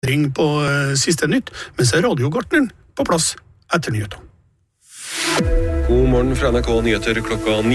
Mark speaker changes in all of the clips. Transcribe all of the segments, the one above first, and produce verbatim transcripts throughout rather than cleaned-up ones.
Speaker 1: Ring på uh, siste nytt, men så er radiogartneren på plass etter nyhetene.
Speaker 2: God morgen fra N R K Nyheter klokka ni.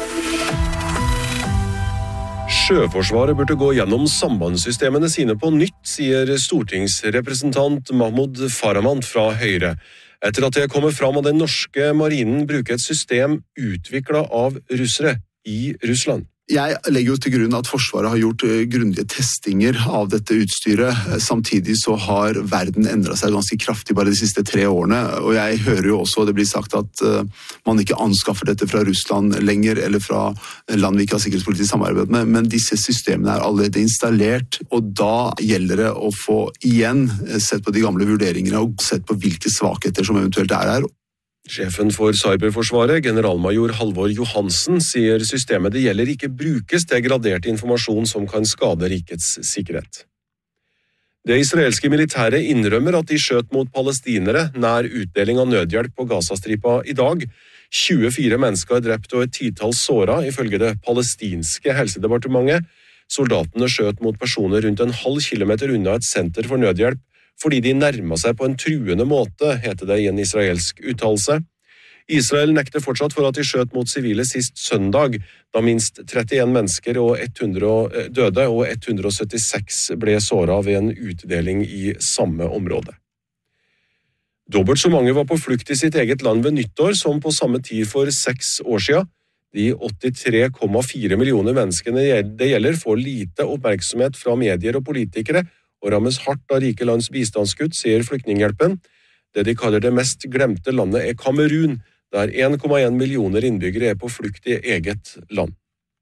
Speaker 2: Sjøforsvaret burde gå gjennom sambandssystemene sine på nytt, sier stortingsrepresentant Mahmoud Farahmand fra Høyre. Etter at det kommer fram at den norske marinen bruker et system utviklet av russere i Russland.
Speaker 3: Jeg legger jo til grunn at Forsvaret har gjort grundige testinger av dette utstyret. Samtidig så har verden endret seg ganske kraftig bare de siste tre årene. Og jeg hører jo også det blir sagt at man ikke anskaffer dette fra Russland lenger, eller fra land vi ikke har sikkerhetspolitisk samarbeid med. Men disse systemene er allerede installert, og da gjelder det å få igjen sett på de gamle vurderingene og sett på hvilke svakheter som eventuelt er her.
Speaker 2: Sjefen for Cyberforsvaret, generalmajor Halvor Johansen, sier systemet det gjelder ikke brukes til gradert informasjon som kan skade rikets sikkerhet. Det israelske militæret innrømmer at de skjøt mot palestinere nær utdeling av nødhjelp på Gazastripa i dag. tjuefire mennesker er drept og et titall såret, ifølge det palestinske helsedepartementet. Soldatene skjøt mot personer rundt en halv kilometer unna et senter for nødhjelp, fordi de nærmer seg på en truende måte, heter det i en israelsk uttalelse. Israel nekter fortsatt for at de skjøt mot sivile sist søndag, da minst trettien mennesker og hundre døde og ett hundre syttiseks ble såret ved en utdeling i samme område. Dobbelt så mange var på flukt i sitt eget land ved nyttår som på samme tid for seks år siden. De åttitre komma fire millioner menneskene det gjelder får lite oppmerksomhet fra medier og politikere, og rammes hardt av rike lands bistandskutt, sier Flyktninghjelpen. Det de kaller det mest glemte landet er Kamerun, der en komma en millioner innbyggere er på flukt i eget land.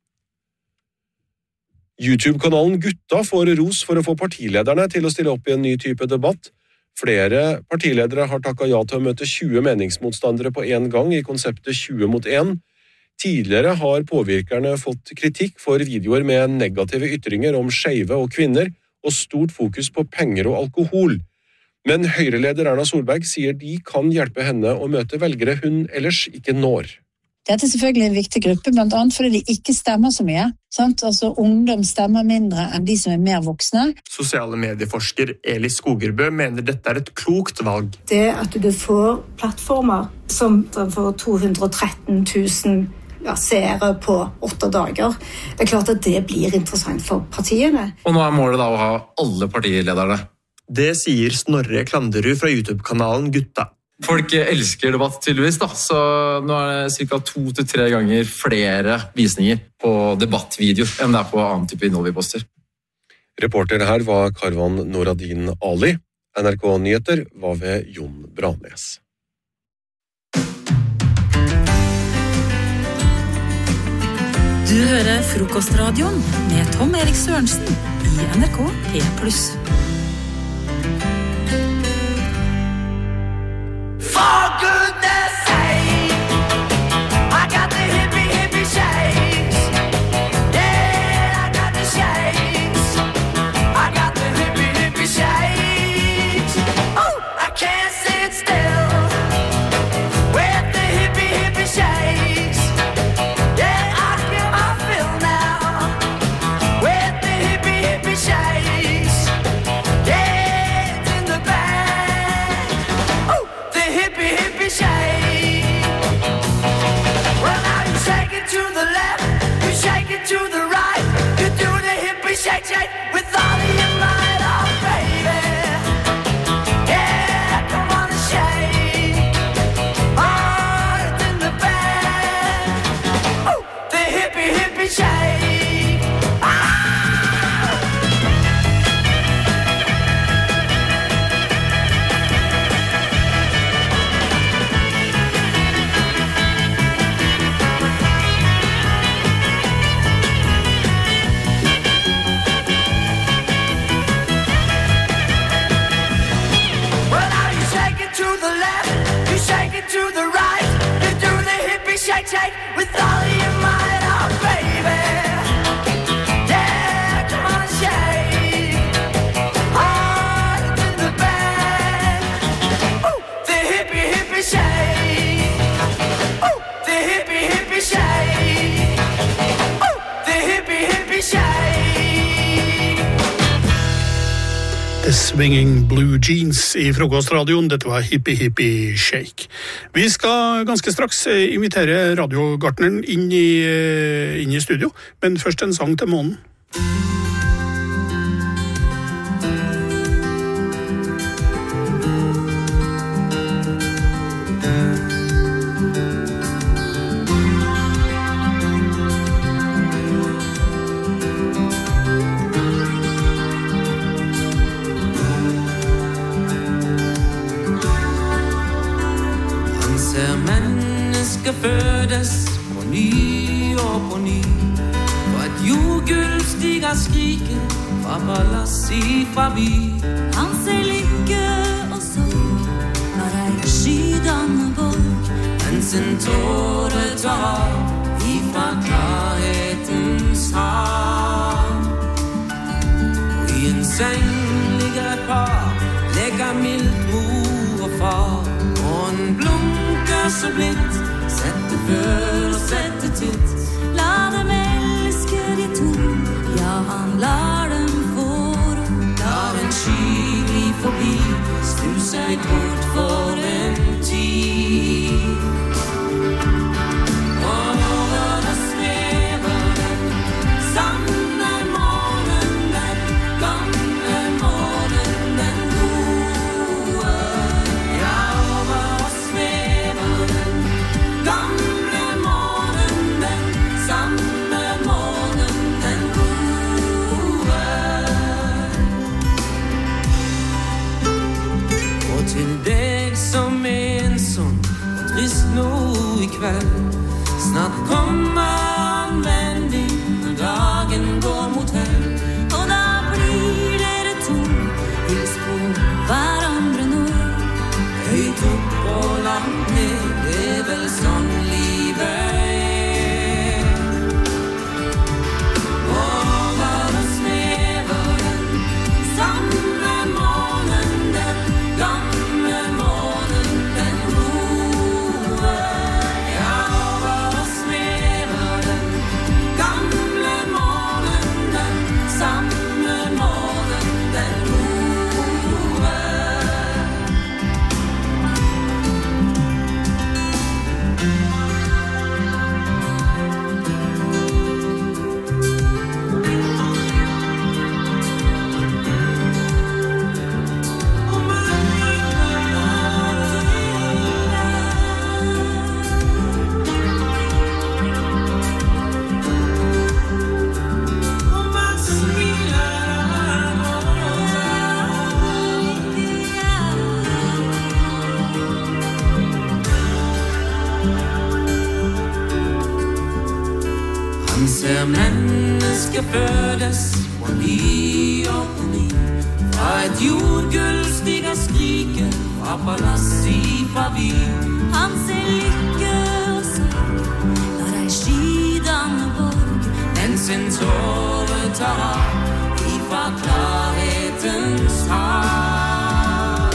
Speaker 2: YouTube-kanalen Gutta får ros for å få partilederne til å stille opp i en ny type debatt. Flere partiledere har takket ja til å møte tjue meningsmotstandere på en gang i konseptet tjue mot én. Tidligere har påvirkerne fått kritikk for videoer med negative ytringer om skeive og kvinner, og stort fokus på penger og alkohol. Men Høyre-leder Erna Solberg sier de kan hjelpe henne å møte velgere hun ellers ikke når.
Speaker 4: Dette er selvfølgelig en viktig gruppe, blant annet fordi de ikke stemmer så mye. Sant? Altså, ungdom stemmer mindre enn de som er mer voksne.
Speaker 5: Sosiale medieforsker Eli Skogerbø mener dette er et klokt valg.
Speaker 6: Det at du får plattformer som får to hundre og tretten tusen Ja, seere på åtte dager. Det er klart at det blir interessant for partiene.
Speaker 7: Og nå er målet da å ha alle partilederne.
Speaker 5: Det sier Snorre Klanderud fra YouTube-kanalen Gutta.
Speaker 7: Folk elsker debatt tydeligvis da, så nå er det cirka to til tre ganger flere visninger på debattvideo enn det er på annen type innhold vi poster.
Speaker 2: Reporter her var Karvan Noradin Ali. N R K Nyheter var ved Jon Branes.
Speaker 8: Du hører Frokostradioen med Tom Erik Sørensen i N R K P pluss.
Speaker 9: For goodness sake, I got the hippie hippie shakes. Yeah, I got the shakes. I got the hippie hippie shakes. Oh, I can't sit still with the hippie hippie shakes. Shake, shake, with all of your might, oh baby. Yeah, come on and shake. Oh, it's in the bag. Oh, the hippie, hippie shake. Ah! Shake, shake, with all of your might, oh baby. Yeah, come on and shake. Oh, it's in the bag. Oh, the hippie, hippie shake. Oh, the hippie, hippie shake. Oh, the hippie, hippie shake.
Speaker 1: Dessverre Swinging Blue Jeans i frokostradioen. Dette var Hippie Hippie Shake. Vi skal ganske straks invitere radiogartneren inn i, inn i studio, men først en sang til månen.
Speaker 10: Fødes på ny og på ny, for et jordgulv stiger skriken fra palass i fra by.
Speaker 8: Han ser lykke og sorg når ei skydende borg,
Speaker 10: mens en tåre tar ifra klarhetens hav. Og i en seng ligger et par, leker mildt mor og far, og en blunker så blidt, sette før og sette titt.
Speaker 8: La dem elske de to, ja, han lar dem få ro.
Speaker 10: Lar en sky gli forbi, snu seg bort for en tid. Og over det svever den samme månen, den gamle månen, den gode. Ja, over det svever den gamle månen, den samme månen, den gode. Og til deg som er ensom og trist nå i kveld, snart kommer anvending når dagen går mot hell.
Speaker 8: Og da blir dere to, hils på hverandre nå.
Speaker 10: Høyt opp og langt ned, det er vel sånn livet er. Over det svever den samme månen, den gamle månen, den gode. Ja, over det svever den gamle månen, den samme månen, den gode. Han ser mennesker fødes på ny og på ny, fra et jordgulv stiger skriken fra palass i fra by.
Speaker 8: Han ser lykke og sorg når ei skydende borg,
Speaker 10: Mens en tåre tar av ifra klarhetens hav.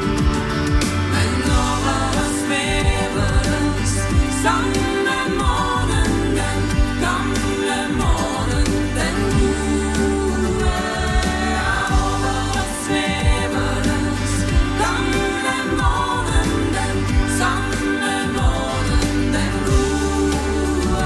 Speaker 10: Men over det svever den samme månen, den gamle månen, den gode. Ja, over det svever den gamle månen, den samme månen, den gode.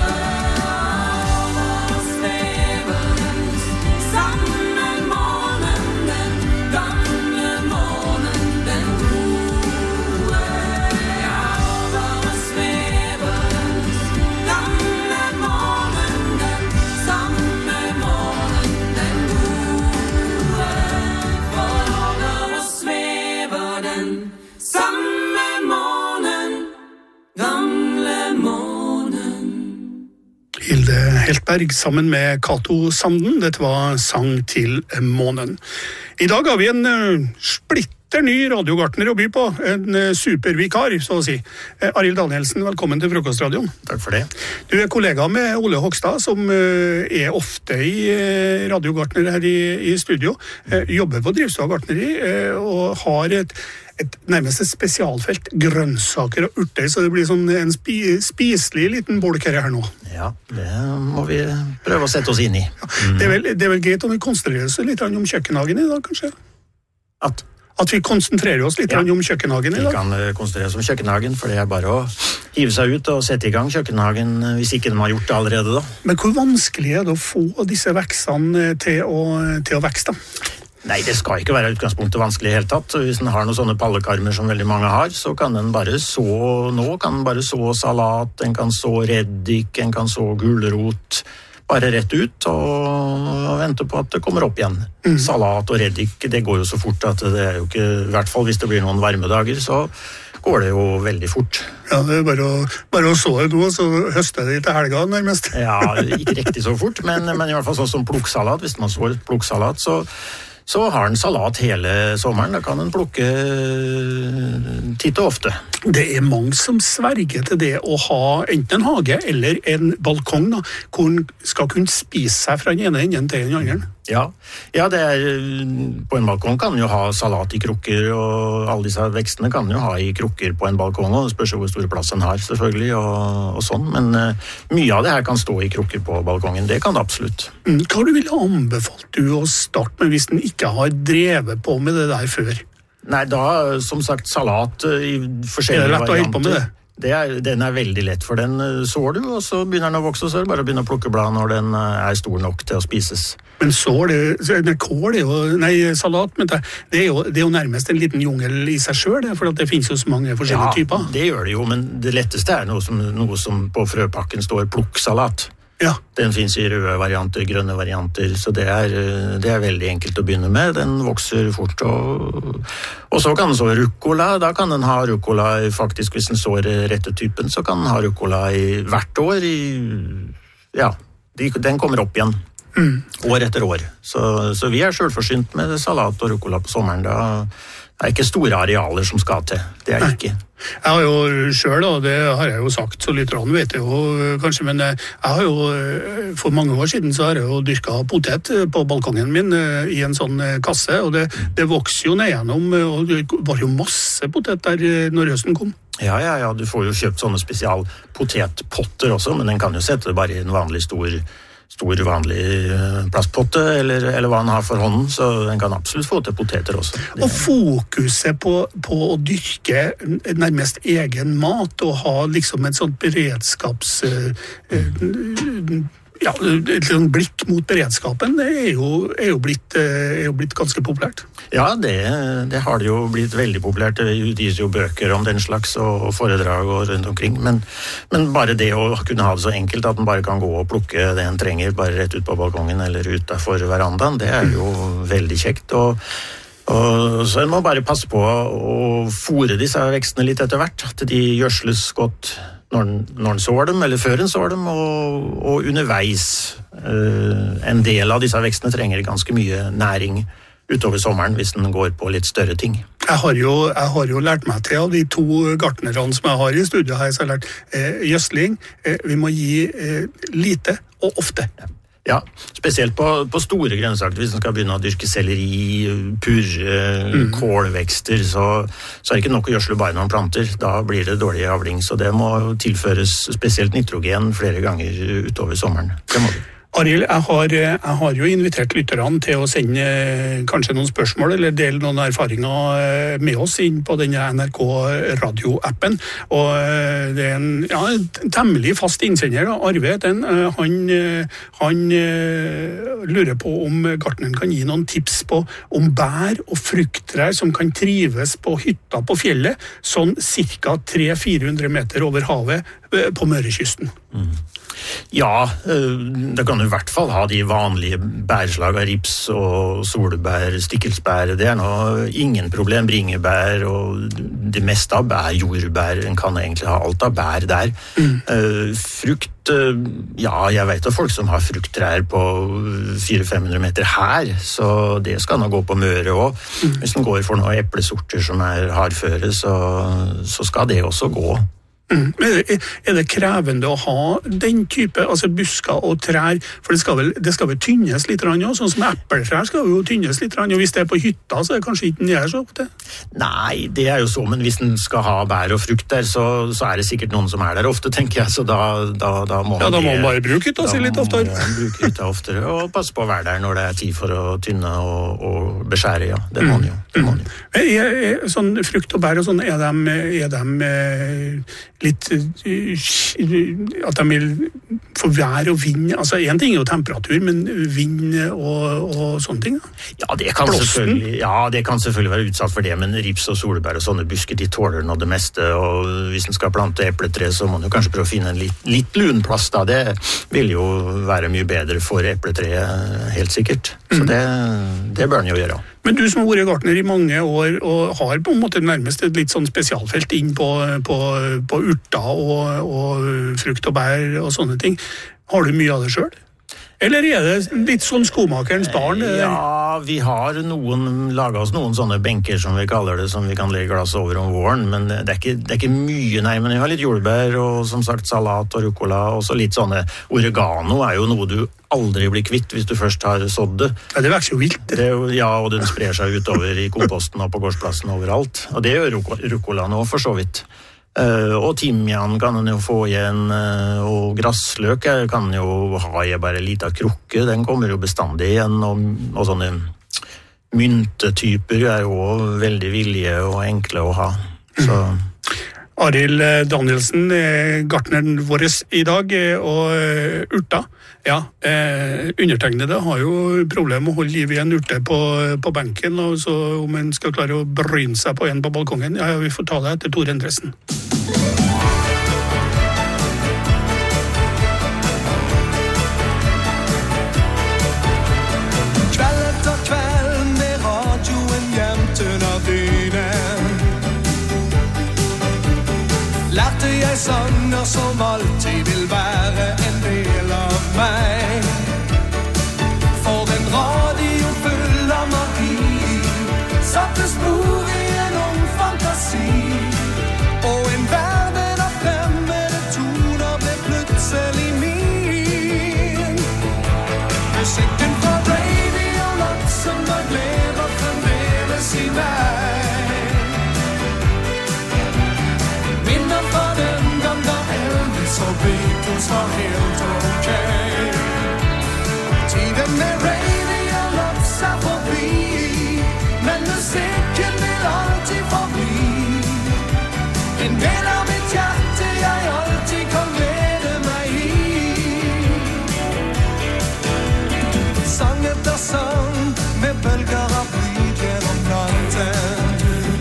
Speaker 10: Over det svever den samme månen, den gamle månen, den gode. Ja, over det svever den gamle månen, den samme månen, den gode. For over det svever den samme månen, gamle månen.
Speaker 1: Hilde Heltberg sammen med Kato Sanden. Dette var sang til månen. I dag har vi en uh, splitter ny radiogartner å by på. En uh, supervikar, så å si. Uh, Arild Danielsen, velkommen til frokostradioen.
Speaker 11: Takk for det.
Speaker 1: Du er kollega med Ole Hogstad, som uh, er ofte i uh, radiogartner her i, i studio. Uh, jobber på Drivstad gartneri uh, og har et et nærmest et spesialfelt, grønnsaker og urter, så det blir sånn en spi, spiselig liten bolk her nå.
Speaker 11: Ja, det må vi prøve å sette oss inn i.
Speaker 1: Ja, det, er vel, det er vel greit om vi konsentrerer oss litt om kjøkkenhagen i dag, kanskje?
Speaker 11: At
Speaker 1: At vi konsentrerer oss litt
Speaker 11: Ja.
Speaker 1: om kjøkkenhagen i
Speaker 11: vi
Speaker 1: dag.
Speaker 11: kan eh, konsentrere oss om kjøkkenhagen, for det er bare å hive seg ut og sette i gang kjøkkenhagen eh, hvis ikke de har gjort det allerede da.
Speaker 1: Men hvor vanskelig er det å få disse vekstene til å, til å vekste?
Speaker 11: Nei, det skal ikke være utgangspunktet vanskelig i hele tatt. Hvis den har noen sånne pallekarmer som veldig mange har, så kan den bare så, nå kan den bare så salat, den kan så reddik, den kan så gulrot, bare rett ut og vente på at det kommer opp igjen. Mm. Salat og reddik, det går jo så fort at det er jo ikke, i hvert fall hvis det blir noen varmedager, så går det jo veldig fort.
Speaker 1: Ja, det er bare å, bare å så det nå, så høster det til helga nærmest.
Speaker 11: Ja, ikke riktig så fort, men, men i hvert fall sånn som plukksalat, hvis man sår et plukksalat, så så har den salat hele sommeren. Da kan den plukke titt og ofte.
Speaker 1: Det er mange som sverger til det å ha enten en hage eller en balkong, da, hvor den skal kunne spise seg fra den ene enden til den andre.
Speaker 11: Ja, ja det er, på en balkong kan den jo ha salat i krukker, og alle disse vekstene kan den jo ha i krukker på en balkong, og det spørs jo hvor stor plass den har, selvfølgelig, og, og sånn. Men uh, mye av det her kan stå i krukker på balkongen, det kan det absolutt.
Speaker 1: Mm, hva du ville anbefalt du å starte med hvis den ikke har drevet på med det der før?
Speaker 11: Nei, da, som sagt, salat uh, i forskjellige varianter.
Speaker 1: Er det lett å holde på med det?
Speaker 11: Det er, den er veldig lett, for den sår du, og så begynner den å vokse, så er det bare å begynne å plukke blad når den er stor nok til å spises.
Speaker 1: Men sår det, nei, kål er jo, nei, salat, men det, det, er jo, det er jo nærmest en liten jungel i seg selv, det, for det finnes jo så mange forskjellige
Speaker 11: ja,
Speaker 1: typer.
Speaker 11: Ja, det gjør det jo, men det letteste er noe som, noe som på frøpakken står plukksalat.
Speaker 1: Ja.
Speaker 11: Den finnes i røde varianter, grønne varianter, så det er, det er veldig enkelt å begynne med. Den vokser fort, og, og så kan den så rucola. Da kan den ha rucola, faktisk hvis den sår rette typen, så kan den ha rucola i hvert år. I, ja, de, den kommer opp igjen. Mm. År etter år. Så, så vi er selvforsynt med salat og rucola på sommeren. Da det er ikke store arealer som skal til. Det er
Speaker 1: Nei.
Speaker 11: ikke.
Speaker 1: Jeg har jo selv, og det har jeg jo sagt, så lytterne vet jeg jo kanskje, men jeg har jo, for mange år siden så har jeg jo dyrket potet på balkongen min i en sånn kasse, og det, det vokser jo ned gjennom, og det var jo masse potet der når høsten kom.
Speaker 11: Ja, ja, ja, du får jo kjøpt sånne spesial potetpotter også, men den kan jo sette det bare i en vanlig stor stor vanlig plastpotte, eller, eller hva han har for hånden, så den kan absolutt få til poteter også.
Speaker 1: Og fokuset på, på å dyrke nærmest egen mat, og ha liksom et sånt beredskaps... Eh, ja, et sånt blikk mot beredskapen, det er jo, er jo, blitt, er jo blitt ganske populært.
Speaker 11: Ja, det, det har det jo blitt veldig populært. Det utgis jo bøker om den slags, og foredrag og rundt omkring, men, men bare det å kunne ha det så enkelt at den bare kan gå og plukke det en trenger, bare rett ut på balkongen eller utenfor verandaen, det er jo veldig kjekt, og Og så en må bare passe på å fôre disse vekstene litt etter hvert, at de gjødsles godt når den, når den sår dem, eller før den sår dem, og, og underveis. Uh, en del av disse vekstene trenger ganske mye næring utover sommeren hvis den går på litt større ting.
Speaker 1: Jeg har jo, jeg har jo lært meg til av de to gartnerne som jeg har i studiet her, så jeg har lært eh, gjødsling. Eh, vi må gi eh, lite og ofte.
Speaker 11: Ja. Ja, spesielt på, på store grønnsaker. Hvis man skal begynne å dyrke selleri, purre, mm. kålvekster, så, så er det ikke nok å gjødsle bare noen planter. Da blir det dårlig avling, så det må tilføres spesielt nitrogen flere ganger utover sommeren. Det må det.
Speaker 1: Arild, jeg har, jeg har jo invitert lytterne til å sende kanskje noen spørsmål eller dele noen erfaringer med oss inn på denne N R K radioappen. Og det er en, ja, en temmelig fast innsender, da. Arve, den, han, han lurer på om gartneren kan gi noen tips på om bær og frukttrær som kan trives på hytta på fjellet, sånn cirka tre til fire hundre meter over havet på Mørekysten.
Speaker 11: Mm. Ja, det kan du i hvert fall ha de vanlige bærslag av rips og solbær, stikkelsbær. Det er nå ingen problem, bringebær og det meste av bær, jordbær. En kan egentlig ha alt av bær der. Mm. Frukt, ja, jeg vet av folk som har frukttrær på fire til fem hundre meter her, så det skal nå gå på Møre også. Mm. Hvis den går for noen eplesorter som er hardføre, så, så skal det også gå.
Speaker 1: Mm. Er, det, er det krevende å ha den type, altså busker og trær, for det skal vel, det skal vel tynnes litt rann også, sånn som eppeltrær skal jo tynnes litt rann, og hvis det er på hytta, så er det kanskje ikke den gjør så ofte?
Speaker 11: Nei, det er jo så, men hvis den skal ha bær og frukt der, så, så er det sikkert noen som er der ofte, tenker jeg, så da, da, da må man...
Speaker 1: Ja, da må man bare bruke hytta si litt oftere.
Speaker 11: Da må man bruke hytta oftere, og passe på å være der når det er tid for å tynne og, og beskjære, ja, det må man jo. Det må man jo.
Speaker 1: Er, er, sånn frukt og bær og sånn, er de, er de eh, litt at de vil få vær og vind, altså en ting er jo temperatur, men vind og, og sånne ting da?
Speaker 11: Ja, det kan selvfølgelig, ja, det kan selvfølgelig være utsatt for det, men rips og solbær og sånne busker, de tåler nå det meste, og hvis en skal plante epletre, så må en jo kanskje prøve å finne en litt, litt lunplass da, det vil jo være mye bedre for epletreet, helt sikkert, så det, det bør en jo gjøre.
Speaker 1: Men du som har vært gartner i mange år og har på en måte nærmest et litt sånn spesialfelt inn på, på, på urter og, og frukt og bær og sånne ting, har du mye av det selv? Eller er det litt sånn skomakerens barn?
Speaker 11: Ja, vi har noen, laget oss noen sånne benker som vi kaller det, som vi kan legge glass over om våren, men det er ikke, det er ikke mye, nei, men vi har litt jordbær og som sagt salat og rucola, og så litt sånne, oregano er jo noe du aldri blir kvitt hvis du først har sådd det.
Speaker 1: Ja, det vekser jo vilt.
Speaker 11: Det, ja, og den sprer seg utover i komposten og på gårdsplassen overalt, og det gjør rucola nå for så vidt. Uh, og timian kan en jo få igjen, uh, og grassløk kan en jo ha i bare en liten krukke, den kommer jo bestandig igjen, og, og sånne myntetyper er jo veldig villige og enkle å ha. Så...
Speaker 1: Arild Danielsen, gartneren vår i dag, og urta. Ja, eh, undertegnede har jo problem med å holde liv i en urte på, på benken, og så om en skal klare å bryne seg på en på balkongen, ja, vi får ta det etter Tore Endresen.
Speaker 9: Kveld etter kveld med radioen gjemt under dynen, lærte jeg sanger som alltid vil være en del av meg. For en radio full av magi satte spor i en ung fantasi, og en verden av fremmede toner ble plutselig min. Musikken fra Radio Luxembourg lever fremdeles i meg. Minner fra den gang da Elvis og Beatles var helt ok. Tiden med Radio Lux er forbi, men musikken vil alltid forbli. En del av mitt hjerte jeg alltid kan glede meg i. Sang etter sang med bølger av lyd gjennom natten,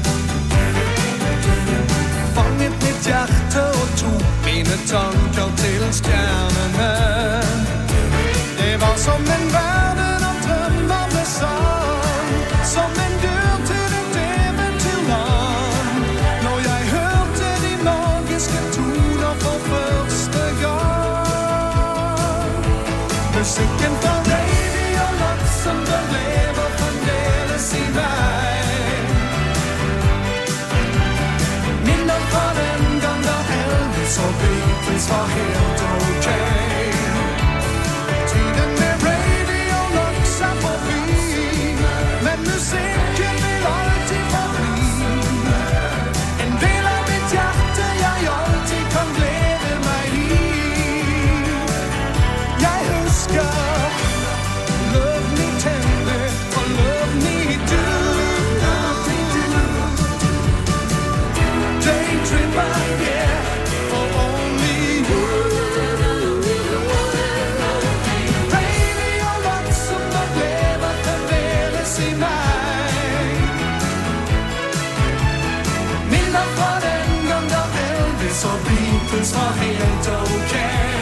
Speaker 9: fanget mitt hjerte og tok mine tanker til stjernene. Det var som en verden av drømmer ble sann, som en dør til et eventyrland, når jeg hørte de magiske toner for første gang. Musikken fra Radio Luxembourg lever fremdeles i meg. Minner fra den gang da Elvis og Beatles var helt ok. Tiden med Radio Lux er forbi, men musikken vil alltid forbli. En del av mitt hjerte jeg alltid kan glede meg i. Jeg husker Love Me Tender og Love Me Do. Daydream by yeah, for only you. Radio Luxembourg lever fremdeles i meg. Minner fra den gang da Elvis og Beatles var helt ok.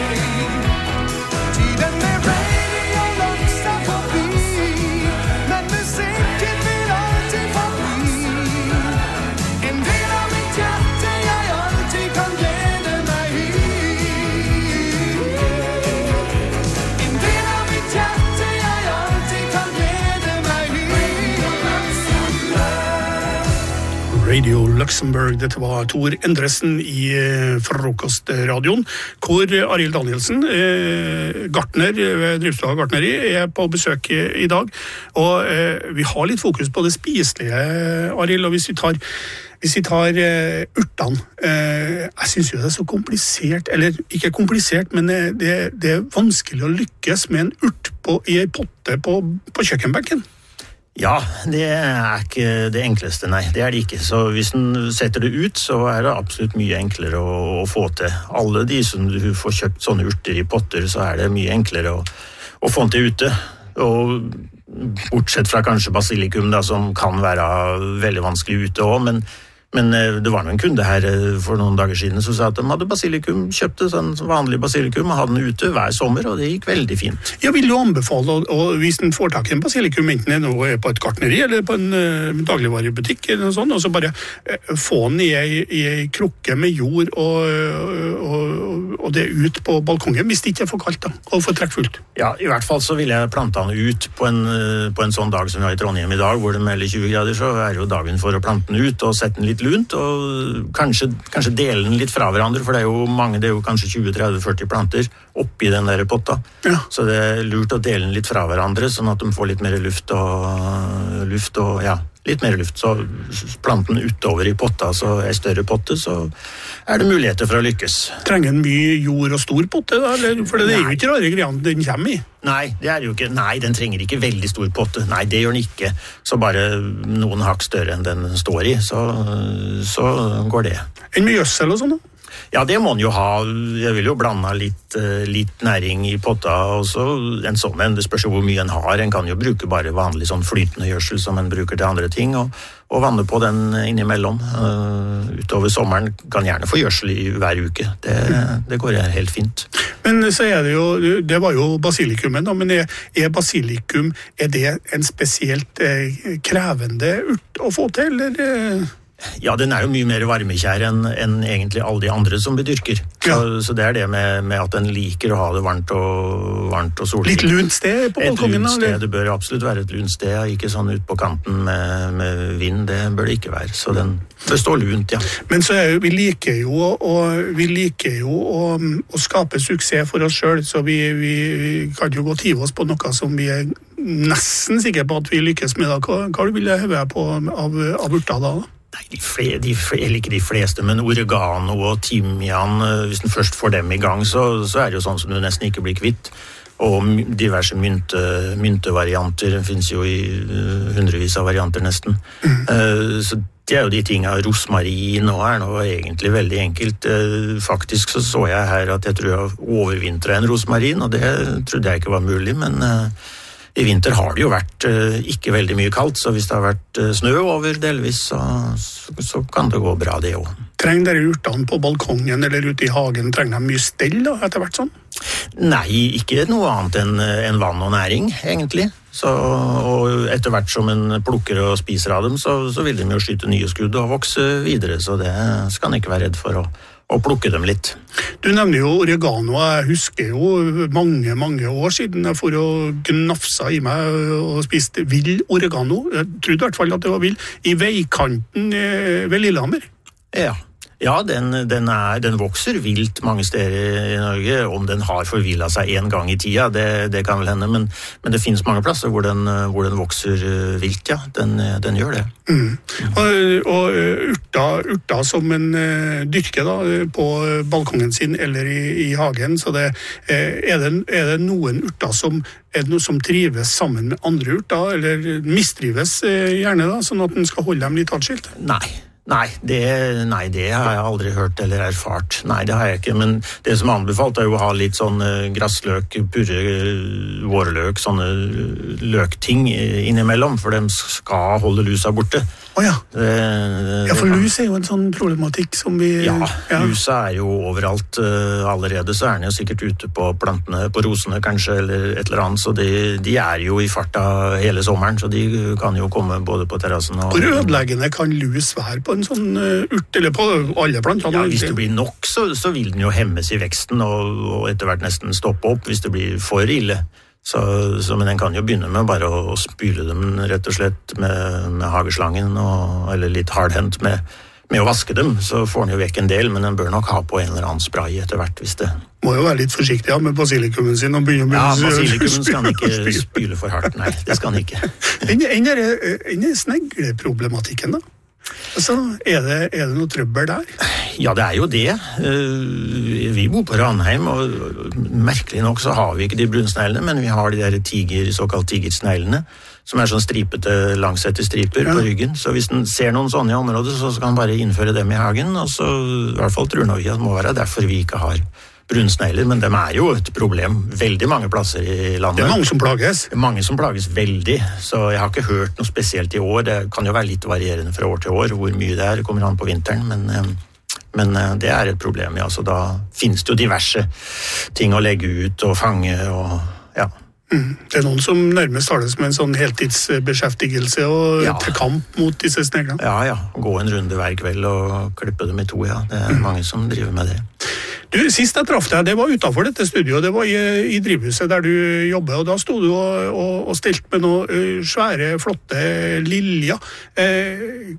Speaker 9: Tiden med Radio Lux er forbi, men musikken vil alltid forbli. En del av mitt hjerte jeg alltid kan glede meg i. En del av mitt hjerte jeg alltid kan glede meg i.
Speaker 1: Radio Luxembourg. Dette var Tor Endresen i eh, Frokostradioen, hvor Arild Danielsen, eh, gartner ved Drivstua Gartneri, er på besøk i, i dag. Og eh, vi har litt fokus på det spiselige, Arild, og hvis vi tar Hvis vi tar uh, urtene, uh, jeg synes jo det er så komplisert, eller ikke komplisert, men det, det er vanskelig å lykkes med en urt på, i en potte på, på kjøkkenbenken.
Speaker 11: Ja, det er ikke det enkleste, nei, det er det ikke. Så hvis den setter det ut, så er det absolutt mye enklere å, å få til. Alle de som du får kjøpt sånne urter i potter, så er det mye enklere å, å få den til ute. Og bortsett fra kanskje basilikum, da, som kan være veldig vanskelig ute også, men Men det var noen kunde her for noen dager siden som sa at de hadde basilikum, kjøpte sånn vanlig basilikum og hadde den ute hver sommer, og det gikk veldig fint.
Speaker 1: Jeg vil jo anbefale, og hvis den får tak i en basilikum, enten det nå er på et gartneri eller på en uh, dagligvarebutikk, eller noe sånt, og så bare uh, få den i ei, i ei krukke med jord og, og, og det ut på balkongen, hvis det ikke er for kaldt da, og for trekkfullt.
Speaker 11: Ja, i hvert fall så vil jeg plante den ut på en, på en sånn dag som vi har i Trondheim i dag, hvor det melder tjue grader, så er jo dagen for å plante den ut og sette den litt lunt, og kanskje, kanskje dele den litt fra hverandre, for det er jo mange, det er jo kanskje tjue, tretti, førti planter oppi den der potta. Ja. Så det er lurt å dele den litt fra hverandre, sånn at de får litt mer luft og, luft og ja, litt mer luft. Så planten utover i potta, så er større potte, så er det muligheter for å lykkes.
Speaker 1: Trenger den mye jord og stor potte da? Eller? For det er jo ikke rare greiene den kommer i.
Speaker 11: Nei, det er jo ikke. Nei, den trenger ikke veldig stor potte. Nei, det gjør den ikke. Så bare noen hakk større enn den står i, så, så går det.
Speaker 1: En med gjødsel og sånn da?
Speaker 11: Ja, det må den jo ha. Jeg vil jo blande litt, litt næring i potta, og så en sånn, men det spørs jo hvor mye en har. En kan jo bruke bare vanlig sånn flytende gjødsel som en bruker til andre ting, og, og vanne på den innimellom. Uh, utover sommeren kan gjerne få gjødsel i hver uke. Det, det går helt fint.
Speaker 1: Men så er det jo, det var jo basilikumen da, men er, er basilikum, er det en spesielt eh, krevende urt å få til, eller?
Speaker 11: Ja, den er jo mye mer varmekjær enn, enn egentlig alle de andre som bedyrker. Ja. Så, så det er det med, med at den liker å ha det varmt og, varmt og solrikt.
Speaker 1: Litt lunt sted på balkongen?
Speaker 11: Et lunt sted, det bør absolutt være et lunt sted, ikke sånn ut på kanten med, med vind, det bør det ikke være. Så den består lunt, ja.
Speaker 1: Men så er jo, vi liker jo, og vi liker jo å, å skape suksess for oss selv, så vi, vi, vi kan jo godt hive oss på noe som vi er nesten sikre på at vi lykkes med da. Hva, hva vil jeg høre på av, av urter da da?
Speaker 11: Nei, de fle, de fle, eller ikke de fleste, men oregano og timian, hvis den først får dem i gang, så, så er det jo sånn som du nesten ikke blir kvitt. Og diverse mynte, myntevarianter, det finnes jo i uh, hundrevis av varianter nesten. Mm. Uh, så det er jo de tingene, rosmarin og er noe egentlig veldig enkelt. Uh, faktisk så så jeg her at jeg tror jeg overvintret en rosmarin, og det trodde jeg ikke var mulig, men... Uh, I vinter har det jo vært uh, ikke veldig mye kaldt, så hvis det har vært uh, snø over delvis, så, så, så kan det gå bra det også.
Speaker 1: Trenger dere urtene på balkongen eller ute i hagen, trenger de mye stell da, etter hvert sånn?
Speaker 11: Nei, ikke noe annet enn, enn vann og næring, egentlig. Så, og etter hvert som en plukker og spiser av dem, så, så vil de jo skyte nye skudd og vokse videre, så det skal en ikke være redd for å og plukke dem litt.
Speaker 1: Du nevner jo oregano, jeg husker jo mange, mange år siden jeg for å gnafsa i meg og spiste vill oregano. Jeg trodde i hvert fall at det var vill, i veikanten ved Lillehammer.
Speaker 11: Ja. Ja, den, den, er, den vokser vilt mange steder i Norge. Om den har forvillet seg en gang i tida, det, det kan vel hende, men, men det finnes mange plasser hvor den, hvor den vokser vilt, ja. Den, den gjør det.
Speaker 1: Mm. Og, og urta, urta som en uh, dyrker da, på balkongen sin eller i, i hagen, så det, uh, er, det, er det noen urter som, er det noe som trives sammen med andre urter, eller mistrives uh, gjerne da, sånn at den skal holde dem litt atskilt?
Speaker 11: Nei. Nei det, nei, det har jeg aldri hørt eller erfart. Nei, det har jeg ikke, men det som er anbefalt er jo å ha litt sånn grassløk, purre, vårløk, sånne løkting innimellom, for de skal holde lusa borte.
Speaker 1: Å ja. Det, det, ja, for lus er jo en sånn problematikk som vi...
Speaker 11: Ja, ja. Lusa er jo overalt uh, allerede, så er den jo sikkert ute på plantene, på rosene kanskje, eller et eller annet, så de, de er jo i farta hele sommeren, så de kan jo komme både på terrassen og...
Speaker 1: Hvor ødeleggende kan lus være på en sånn uh, urt, eller på alle plantene?
Speaker 11: Ja, hvis det blir nok, så, så vil den jo hemmes i veksten, og, og etter hvert nesten stoppe opp hvis det blir for ille. Så, så, men den kan jo begynne med bare å, å spyle dem rett og slett med, med hageslangen, og, eller litt hardhendt med, med å vaske dem, så får den jo vekk en del, men den bør nok ha på en eller annen spray etter hvert, hvis det...
Speaker 1: Må jo være litt forsiktig ja, med basilikumen sin og begynne
Speaker 11: Ja,
Speaker 1: å
Speaker 11: basilikumen skal han ikke spyle for hardt, nei, det skal han ikke.
Speaker 1: Enn er snegleproblematikken da? Altså, er det, er det noe trøbbel der?
Speaker 11: Ja, det er jo det. Vi bor på Ranheim, og merkelig nok så har vi ikke de brunsneglene, men vi har de der tiger, såkalt tigersneglene, som er sånn stripete, langsette striper ja. På ryggen. Så hvis den ser noen sånne i området, så kan den bare innføre dem i hagen, og så i hvert fall tror vi at det må være derfor vi ikke har brunsnegler, men de er jo et problem veldig mange plasser i landet.
Speaker 1: Det er mange som plages.
Speaker 11: Mange som plages veldig, så jeg har ikke hørt noe spesielt i år. Det kan jo være litt varierende fra år til år, hvor mye det er, det kommer an på vinteren, men, men det er et problem. Ja. Så da finnes det jo diverse ting å legge ut og fange, og ja.
Speaker 1: Mm. Det er noen som nærmest har det som en sånn heltidsbeskjeftigelse og ja. Til kamp mot disse sneglene.
Speaker 11: Ja, ja. Gå en runde hver kveld og klippe dem i to, ja. Det er mm. mange som driver med det.
Speaker 1: Du, sist jeg traff deg, det var utenfor dette studioet, det var i, i drivhuset der du jobber, og da stod du og, og, og stilt med noen uh, svære, flotte liljer. Eh,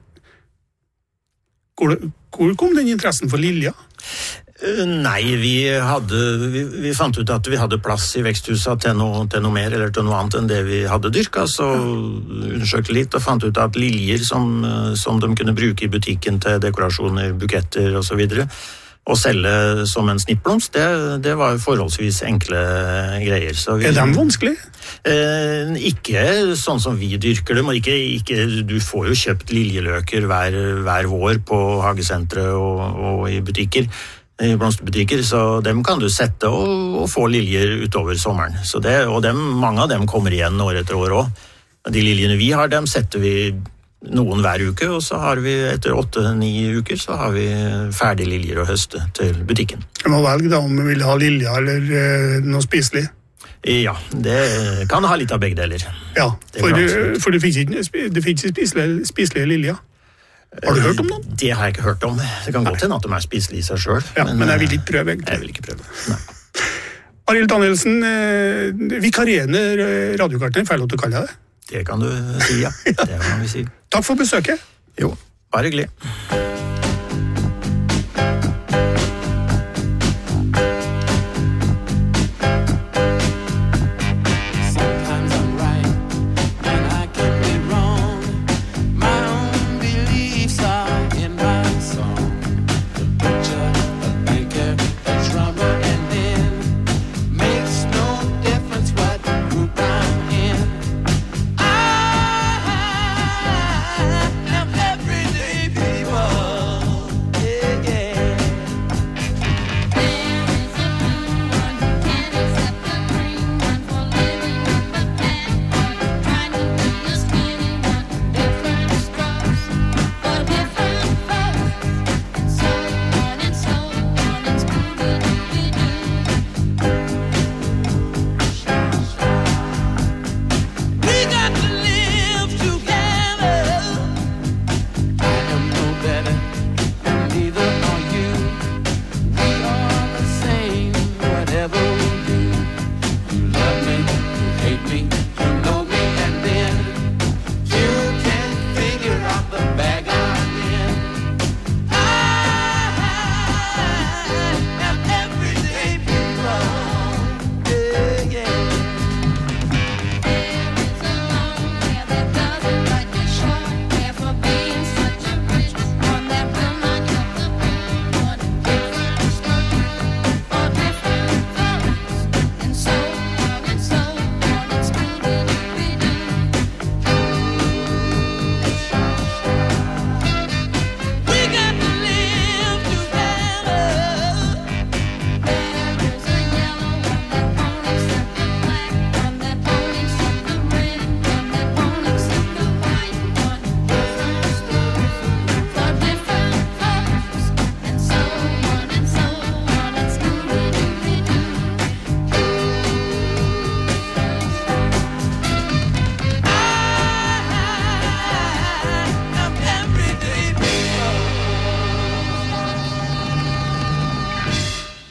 Speaker 1: hvor, hvor kom den interessen for liljer?
Speaker 11: Uh, nei, vi hadde, vi, vi fant ut at vi hadde plass i veksthuset til noe, til noe mer, eller til noe annet enn det vi hadde dyrket, så undersøkte litt og fant ut at liljer som, som de kunne bruke i butikken til dekorasjoner, buketter og så videre, å selge som en snittblomst, det, det var forholdsvis enkle greier. Så vi,
Speaker 1: er de vanskelig?
Speaker 11: Eh, ikke sånn som vi dyrker dem, og ikke, ikke, du får jo kjøpt liljeløker hver, hver vår på hagesentre og, og i butikker, i blomsterbutikker, så dem kan du sette og, og få liljer utover sommeren. Så det, og dem, mange av dem kommer igjen år etter år også. De liljene vi har, dem setter vi noen hver uke, og så har vi etter åtte-ni uker så har vi ferdige liljer å høste til butikken.
Speaker 1: Jeg må velge da om vi vil ha liljer eller eh, noe spiselig.
Speaker 11: Ja, det kan ha litt av begge deler.
Speaker 1: Ja, for det, for det finnes ikke, det finnes ikke spiselige, spiselige liljer. Har du hørt om noen?
Speaker 11: Det har jeg ikke hørt om. Det kan godt hende at de er spiselige i seg selv.
Speaker 1: Ja, men, men jeg vil ikke prøve. Egentlig.
Speaker 11: Jeg vil ikke prøve, nei.
Speaker 1: Arild Danielsen, eh, vikarierende radiogartner, feil at du kaller det?
Speaker 11: Det kan du si, ja. Det kan vi si.
Speaker 1: Takk for besøket.
Speaker 11: Jo, bare hyggelig.
Speaker 9: People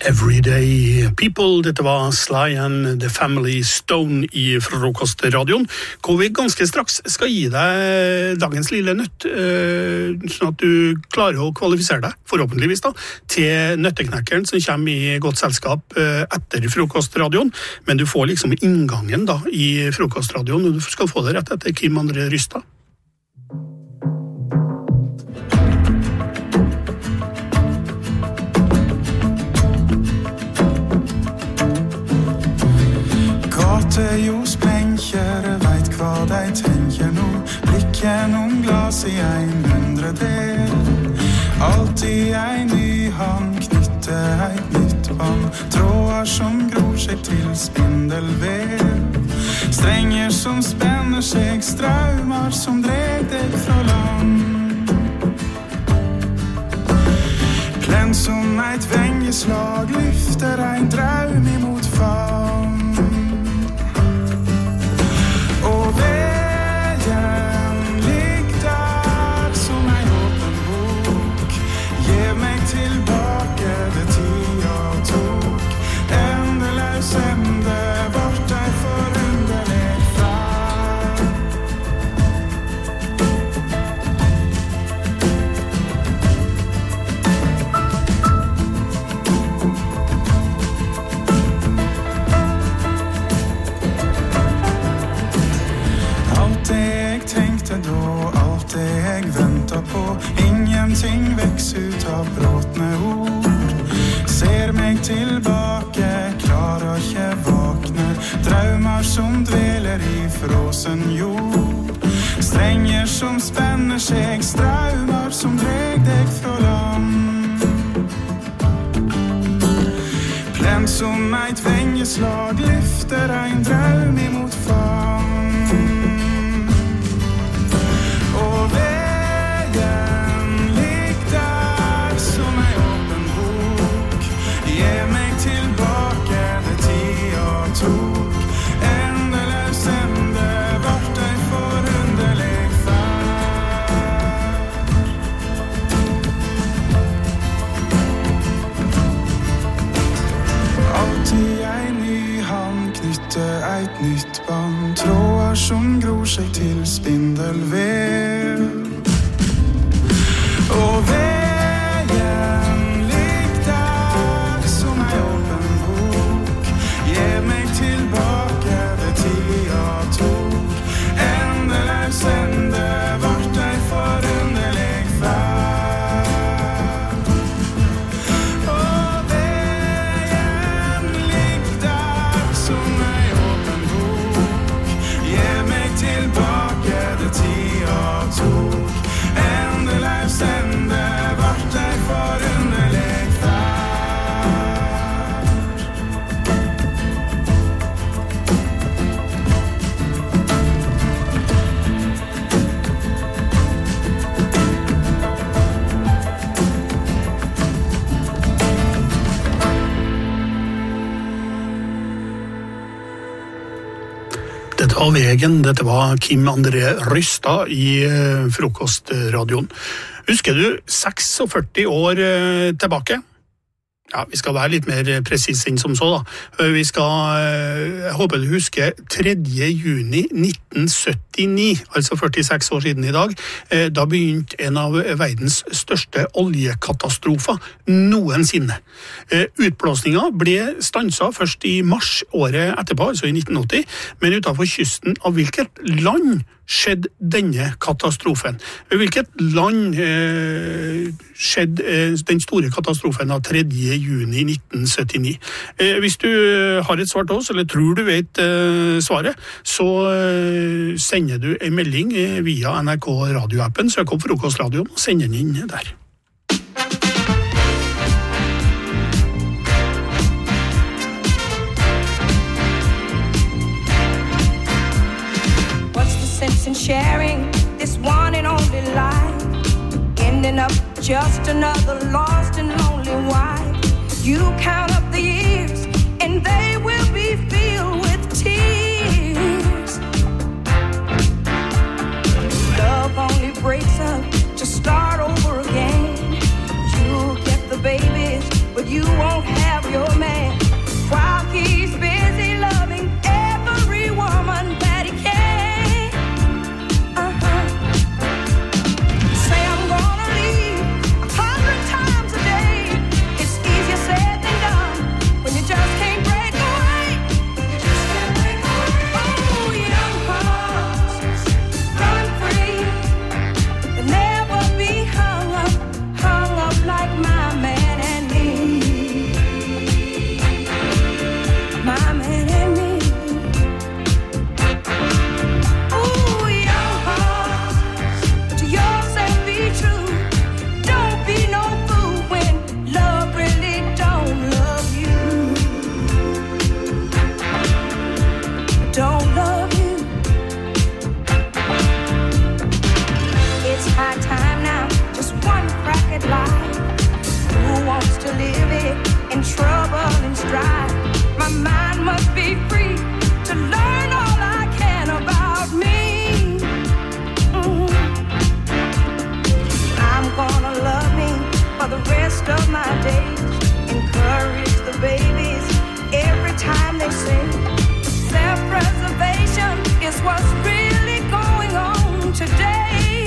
Speaker 1: Everyday People. Dette var Sly and The Family Stone i Frokostradioen, hvor vi ganske straks skal gi deg dagens lille nøtt, sånn at du klarer å kvalifisere deg, forhåpentligvis da, til nøtteknekkeren som kommer i godt selskap etter Frokostradioen, men du får liksom inngangen da i Frokostradioen, og du skal få det rett etter Kim André Rystad.
Speaker 12: Gatejordsblenkere vet hva de tenker nå. Blikken om glas i en hundredel. Alltid en ny hand knytter et nytt bånd. Tråder som gror seg til spindelvev. Strenger som spenner seg, strømmer som dreg deg fra land. Plen som et vengeslag lyfter en drøm imot favn. Og veien ligger der som en åpen bok. Gjev meg tilbake det tida tok. Endeløs ende bort ei forunderlig ferd. Alt det jeg ventet på, ingenting veks ut av bråtne ord. Ser meg tilbake, klarer ikke vakne, drømmer som dveler i frosen jord. Strenger som spenner seg, strømmer som dreg deg fra land. Plen som et vengeslag lyfter en drøm imot favn. Og veien ligger der som en åpen bok. Gjev meg tilbake det tida tok. Endeløs ende vart ei forunderlig ferd. Alltid en ny hand knytter et nytt bånd. Tråder som gror seg til spindelvev. Og veien ligger der som en åpen bok. Gjev meg tilbake det tida tok. Endeløs ende vart ei forunderlig ferd. Og veien ligger der som en åpen bok. Gjev meg tilbake det tida tok. Endeløs ende vart ei forunderlig ferd.
Speaker 1: Dette var Vegen, dette var Kim André Rystad i eh, Frokostradioen. Husker du førtiseks år eh, tilbake? Ja, vi skal være litt mer presis enn som så da. Vi skal, jeg håper du husker, tredje juni nitten syttini, altså førtiseks år siden i dag, da begynte en av verdens største oljekatastrofer noensinne. Utblåsningen ble stanset først i mars året etterpå, altså i nitten åtti, men utenfor kysten av hvilket land skjedde denne katastrofen? Hvilket land eh, skjedde eh, den store katastrofen av tredje juni nitten syttini? Eh, hvis du har et svar til oss, eller tror du vet eh, svaret, så eh, sender du en melding eh, via N R K radioappen, søk opp Frokostradioen og send den inn der.
Speaker 13: And sharing this one and only life, ending up just another lost and lonely wife. You count up the years and they will be filled with tears. Love only breaks up to start over again. You'll get the babies, but you won't have your rest of my days. Encourage the babies every time they sing. Self-preservation is what's really going on today.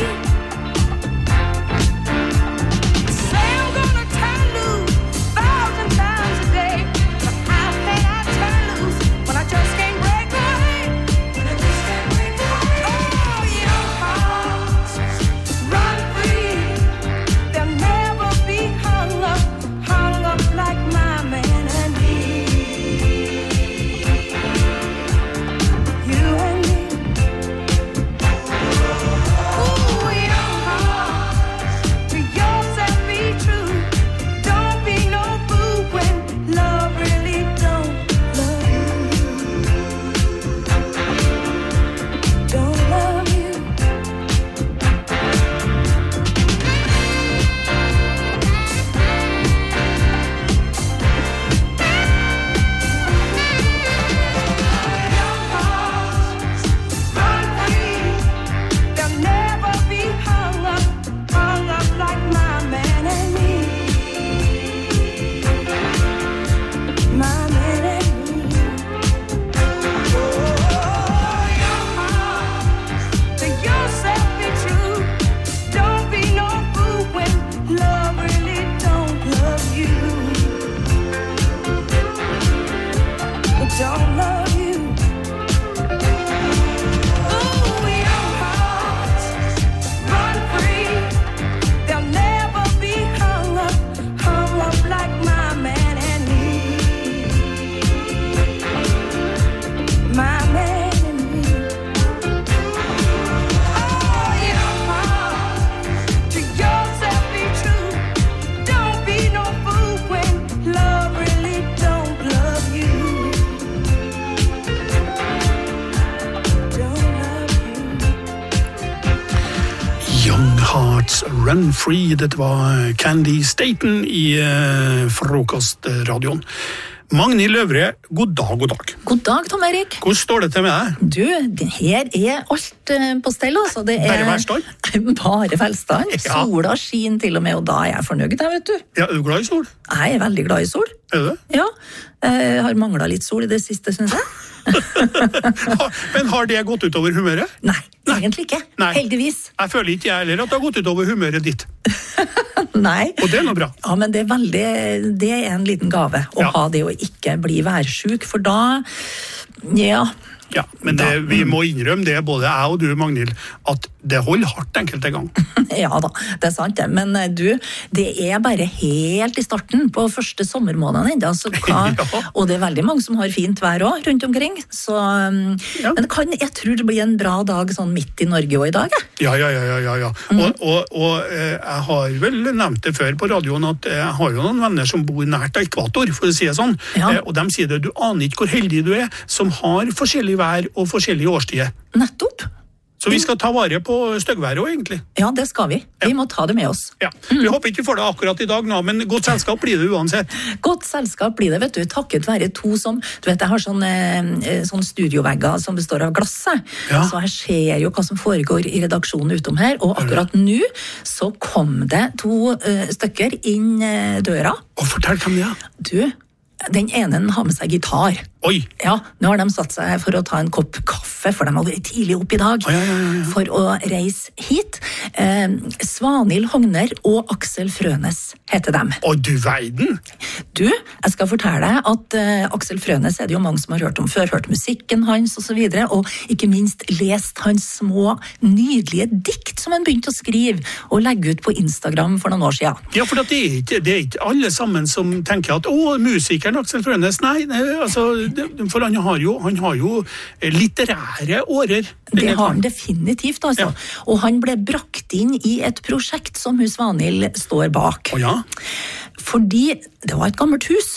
Speaker 13: Say I'm gonna turn loose thousand times a day, but how can I turn loose when I just can't break away? When I just can't break away. Oh, young hearts, run free. They'll never be hung up, hung up like my man and me. You and me. Ooh, young hearts, to yourself be true. Don't be no fool when love really don't love you. Don't love you. Young hearts, run free. They'll never be hung up, hung up like my man and me. My man and me. Oh, young hearts, to yourself be true. Don't be no fool when love really don't love you. Don't love you. Ooh, young hearts, run free. They'll never be hung up, hung up like my man and me. My man and me. Oh, young hearts, to yourself be true. Don't be no fool when love really don't love you. Don't love you.
Speaker 1: Young Hearts Run Free, dette var Candy Staten i eh, frokostradioen. Magnhild Løvre, god dag, god dag.
Speaker 14: God dag, Tom Erik.
Speaker 1: Hvordan står det til med deg?
Speaker 14: Du, det her er alt eh, på stell, altså. Det er
Speaker 1: Bare velstand?
Speaker 14: Bare velstand.
Speaker 1: Ja.
Speaker 14: Sola skin til og med, og da er jeg fornøyd, jeg, vet du.
Speaker 1: Ja, er du glad i sol?
Speaker 14: Jeg er veldig glad i sol.
Speaker 1: Er du det?
Speaker 14: Ja, jeg har manglet litt sol i det siste, synes jeg.
Speaker 1: Men har det gått ut over humøret?
Speaker 14: Nei, egentlig ikke.
Speaker 1: Nei.
Speaker 14: Heldigvis.
Speaker 1: Jeg føler ikke jeg heller at det har gått ut over humøret ditt.
Speaker 14: Nei.
Speaker 1: Og det er noe bra.
Speaker 14: Ja, men det er veldig, det er en liten gave å
Speaker 1: Ja.
Speaker 14: ha det å ikke bli værsjuk, for da, ja,
Speaker 1: Ja, men det, vi må innrømme det, både jeg og du, Magnhild, at det holder hardt enkelte gang.
Speaker 14: ja da, det er sant det. Men eh, du, det er bare helt i starten på første sommermåneden enda, så hva,
Speaker 1: Ja.
Speaker 14: og det er veldig mange som har fint vær også rundt omkring, så, um,
Speaker 1: Ja.
Speaker 14: men det kan, jeg tror det blir en bra dag sånn midt i Norge også i dag, jeg.
Speaker 1: Ja, ja, ja, ja, ja, ja. Og, og, og eh, jeg har vel nevnt det før på radioen at eh, jeg har jo noen venner som bor nært ekvator, for å si det sånn.
Speaker 14: Ja.
Speaker 1: Eh, og de sier det, du aner ikke hvor heldig du er, som har forskjellig vær og forskjellige årstider.
Speaker 14: Nettopp.
Speaker 1: Så vi skal ta vare på styggværet også, egentlig.
Speaker 14: Ja, det skal vi. Vi må ta det med oss.
Speaker 1: Ja. Vi håper ikke for det akkurat i dag, nå, men godt selskap blir det uansett.
Speaker 14: Godt selskap blir det, vet du, takket være to som, du vet, jeg har sånne, eh, sånne studiovegger som består av glass, jeg.
Speaker 1: Ja.
Speaker 14: Så jeg ser jo hva som foregår i redaksjonen utom her, og akkurat nå så kom det to eh, stykker inn eh, døra.
Speaker 1: Og fortell hvem det er.
Speaker 14: Du, den ene har med seg gitar.
Speaker 1: Oi!
Speaker 14: Ja, nå har de satt seg for å ta en kopp kaffe, for de har vært tidlig opp i dag,
Speaker 1: Å, ja, ja, ja, ja.
Speaker 14: for å reise hit. Eh, Svanhild Hogner og Aksel Frønes heter dem.
Speaker 1: Å, du verden!
Speaker 14: Du, jeg skal fortelle deg at eh, Aksel Frønes er det jo mange som har hørt om før, hørt musikken hans og så videre, og ikke minst lest hans små, nydelige dikt som han begynte å skrive og legge ut på Instagram for noen år siden.
Speaker 1: Ja, for det er, ikke, det er ikke alle sammen som tenker at å, musikeren Aksel Frønes, nei, nei altså, det, for han har jo, han har jo litterære årer.
Speaker 14: Det har han definitivt, altså.
Speaker 1: Ja.
Speaker 14: Og han ble brakt inn i et prosjekt som hus Svanhild står bak.
Speaker 1: Å ja?
Speaker 14: Fordi det var et gammelt hus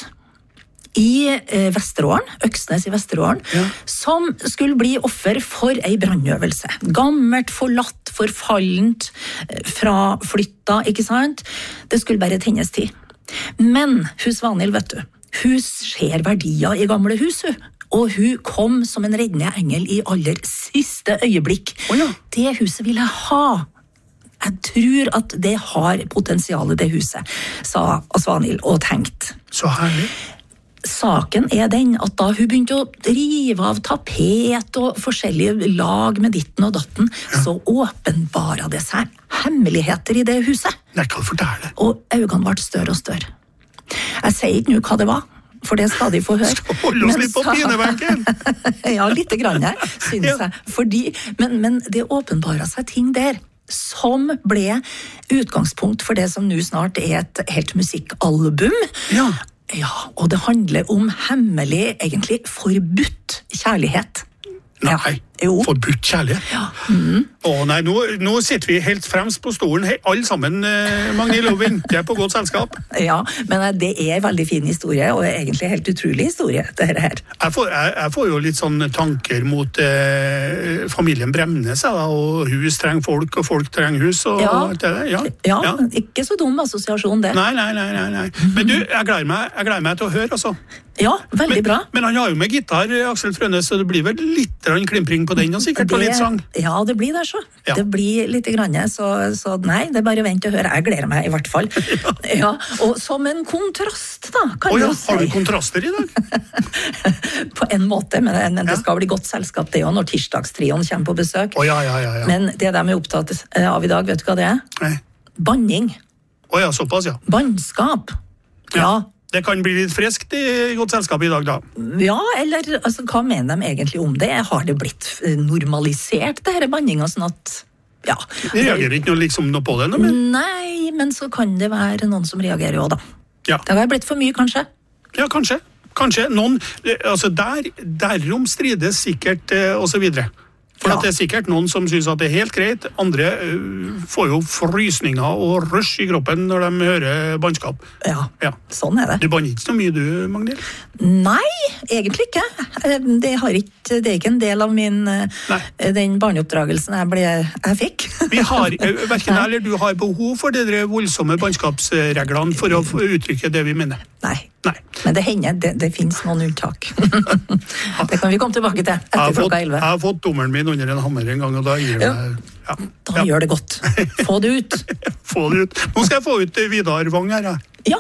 Speaker 14: i eh, Vesterålen, Øksnes i Vesterålen,
Speaker 1: Ja.
Speaker 14: som skulle bli offer for ei brannøvelse. Gammelt, forlatt, forfallent, eh, fra flytta, ikke sant? Det skulle bare tennes til. Men hus Svanhild, vet du, hun ser verdier i gamle hus, hun. Og hun kom som en reddende engel i aller siste øyeblikk.
Speaker 1: Å ja.
Speaker 14: Det huset ville jeg ha. Jeg tror at det har potensialet det huset, sa Svanhild og tenkt.
Speaker 1: Så herlig.
Speaker 14: Saken er den at da hun begynte å rive av tapet og forskjellige lag med ditten og datten, ja. Så åpenbara det seg hemmeligheter i det huset.
Speaker 1: Jeg kan fortelle det.
Speaker 14: Og øynene ble større og større. Jeg sier ikke nå hva det var, for det skal de få høre.
Speaker 1: Skal holde oss litt på pinebenken.
Speaker 14: Ja, litt grann her, synes ja. jeg. Fordi, men, men det åpenbara seg ting der, som ble utgangspunkt for det som nå snart er et helt musikkalbum.
Speaker 1: Ja.
Speaker 14: Ja, og det handler om hemmelig, egentlig forbudt kjærlighet.
Speaker 1: Nei,
Speaker 14: ja.
Speaker 1: forbudt kjærlighet.
Speaker 14: Ja. Mm.
Speaker 1: Å nei, nå, nå sitter vi helt fremst på stolen, he, alle sammen, eh, Magnhild, og venter på godt selskap.
Speaker 14: Ja, men det er en veldig fin historie, og egentlig helt utrolig historie, det her.
Speaker 1: Jeg får, jeg, jeg får jo litt sånn tanker mot eh, familien Bremnes, da, og hus trenger folk, og folk trenger hus, og
Speaker 14: ja.
Speaker 1: alt det der. Ja.
Speaker 14: Ja, ja, ikke så dum assosiasjon det.
Speaker 1: Nei, nei, nei, nei, nei. Men du, jeg gleder meg, jeg gleder meg til å høre, altså.
Speaker 14: Ja, veldig
Speaker 1: men,
Speaker 14: bra.
Speaker 1: Men han har jo med gitar, Aksel Frønes, så det blir vel litt klimpring på den, og sikkert på litt sang.
Speaker 14: Ja, det blir det så. Ja. Det blir litt grann, så, så nei, det er bare å vente og høre. Jeg gleder meg i hvert fall. Ja. Ja, og som en kontrast, da, kan
Speaker 1: oh, ja.
Speaker 14: du si.
Speaker 1: Har du kontraster i dag?
Speaker 14: På en måte, men, men det skal bli godt selskap det jo, når tirsdagstrioen kommer på besøk.
Speaker 1: Oh, ja, ja, ja, ja.
Speaker 14: Men det de er opptatt av i dag, vet du hva det er?
Speaker 1: Nei.
Speaker 14: Banning.
Speaker 1: Å oh, ja, såpass, ja.
Speaker 14: Bannskap. Ja. ja.
Speaker 1: Det kan bli litt friskt i godt selskap i dag, da.
Speaker 14: Ja, eller altså, hva mener de egentlig om det? Har det blitt normalisert, det her banninga, sånn at ja.
Speaker 1: De reagerer ikke noe, liksom, noe på det? Noe, men...
Speaker 14: Nei, men så kan det være noen som reagerer også, da.
Speaker 1: Ja.
Speaker 14: Det har blitt for mye, kanskje?
Speaker 1: Ja, kanskje. Kanskje. Noen, altså der, derom strides sikkert, og så videre. For ja. At det er sikkert noen som synes at det er helt greit, andre uh, får jo frysninger og rush i kroppen når de hører bannskap.
Speaker 14: Ja, ja. Sånn er det.
Speaker 1: Du banner ikke så mye du, Magnhild?
Speaker 14: Nei, egentlig ikke. Det, har ikke. det er ikke en del av min, Nei. den barneoppdragelsen jeg, ble, jeg fikk.
Speaker 1: Vi har, hverken jeg eller du har behov for de voldsomme bannskapsreglene for å uttrykke det vi mener.
Speaker 14: Nei.
Speaker 1: Nei.
Speaker 14: Men det hender, det, det finnes noen unntak. Det kan vi komme tilbake til etter klokka elleve.
Speaker 1: Jeg har fått dommeren min under en hammer en gang, og da gir det
Speaker 14: ja. Ja. Da ja. Gjør det godt. Få det ut.
Speaker 1: Få det ut. Nå skal jeg få ut Vidar Wang her.
Speaker 14: Ja.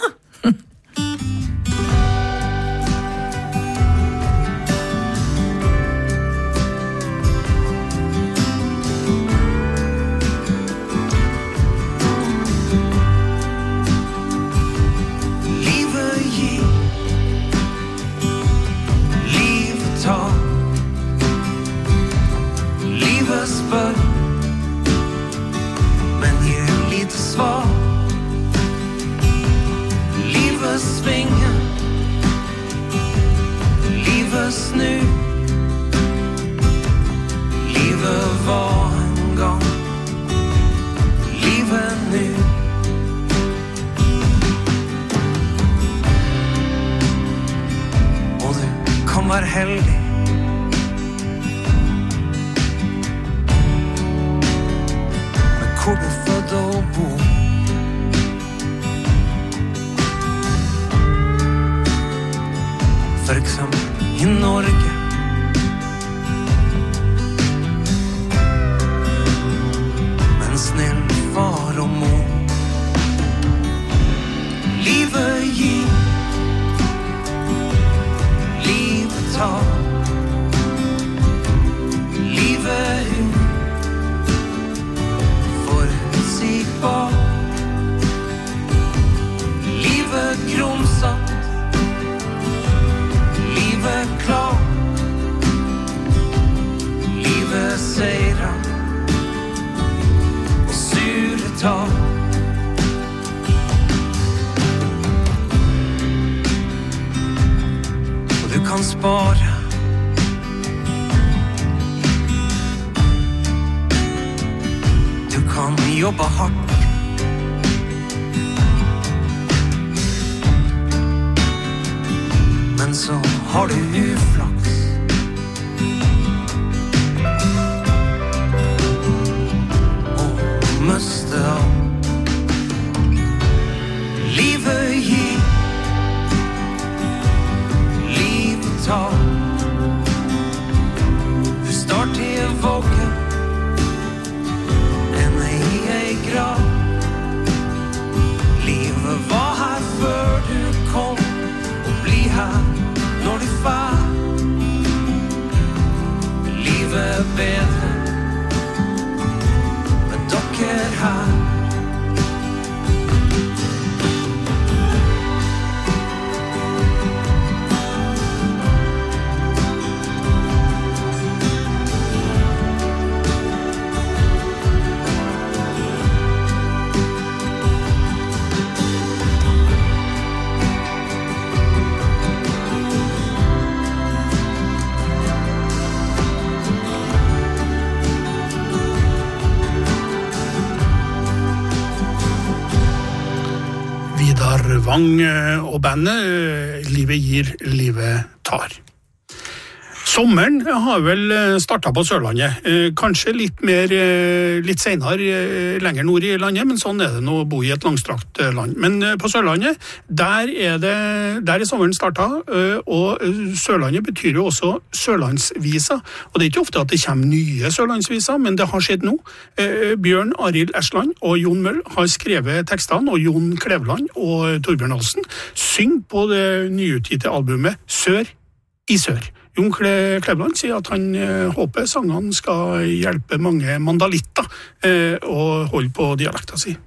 Speaker 10: Start til våken, en ei ei grønn
Speaker 1: Vang og bandet Livet gir, livet tar. Sommeren har vel startet på Sørlandet, kanskje litt mer, litt senere lenger nord i landet, men sånn er det nå å bo i et langstrakt land. Men på Sørlandet, der er, det, der er sommeren startet, og Sørlandet betyr jo også Sørlandsvisa. Og det er ikke ofte at det kommer nye Sørlandsvisa, men det har skjedd nå. Bjørn Arild Ersland og Jon Møll har skrevet tekstene, og Jon Kleveland og Torbjørn Olsen synger på det nyutgitte albumet Sør i Sør. Jon Kleveland sier at han eh, håper sangene skal hjelpe mange mandalitter eh, å holde på dialekta si.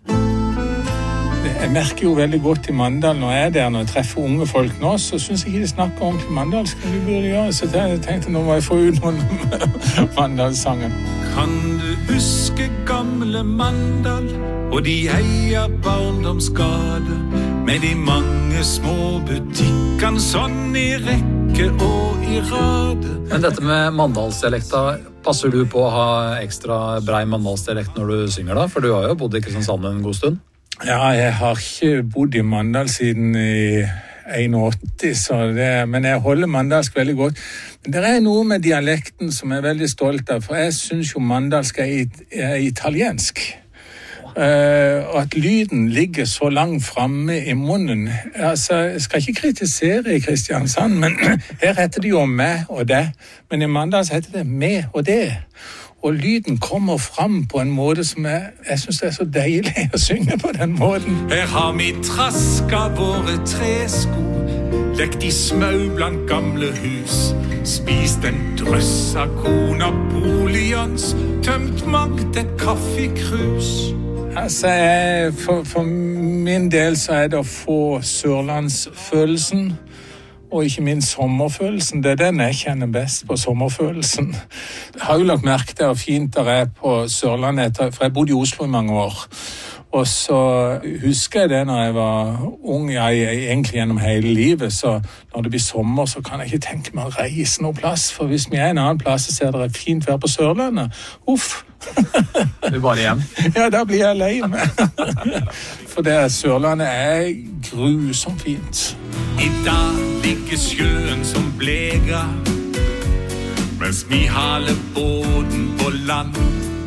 Speaker 15: Jeg merker jo veldig godt i Mandal når jeg er der, når jeg treffer unge folk nå, så synes jeg ikke de snakker ordentlig mandalsk, som de burde gjøre. Så jeg tenkte nå må jeg få ut noen mandalsanger.
Speaker 12: Kan du huske gamle Mandal og de eier barndomsgade med de mange små butikkene sånn i rekke og i rade?
Speaker 7: Men dette med mandalsdialekta, passer du på å ha ekstra brei mandalsdialekt når du synger da? For du har jo bodd i Kristiansand en god stund.
Speaker 15: Ja, jeg har ikke bodd i Mandal siden i åttien, så det, men jeg holder mandalsk veldig godt. Men det er noe med dialekten som jeg er veldig stolt av, for jeg synes jo mandalsk er, er italiensk. Uh, og at lyden ligger så langt fremme i munnen. Altså, jeg skal ikke kritisere i Kristiansand, men her heter det jo meg og det. Men i Mandal heter det meg og det. Og lyden kommer fram på en måte som jeg, jeg synes det er så deilig å synge på den måten.
Speaker 12: Her har vi traska våre tresko, lekt i smau blant gamle hus, spist en drøss av korn av boligens, tømt mangt et kaffekrus.
Speaker 15: Altså, jeg, for, for min del så er det å få sørlandsfølelsen, og ikke minst sommerfølelsen. Det er den jeg kjenner best på, sommerfølelsen. Jeg har jo lagt merke til hvor fint det er på Sørlandet, for jeg bodde i Oslo i mange år. Og så husker jeg det når jeg var ung, jeg, egentlig gjennom hele livet, så når det blir sommer så kan jeg ikke tenke meg å reise noen plass, for hvis vi er en annen plass så ser det fint vær på Sørlandet. Uff!
Speaker 7: Du bare hjem?
Speaker 15: Ja, da blir jeg lei meg. For det Sørlandet er grusomt fint.
Speaker 12: I dag ligger sjøen som bleger, mens vi haler båten på land.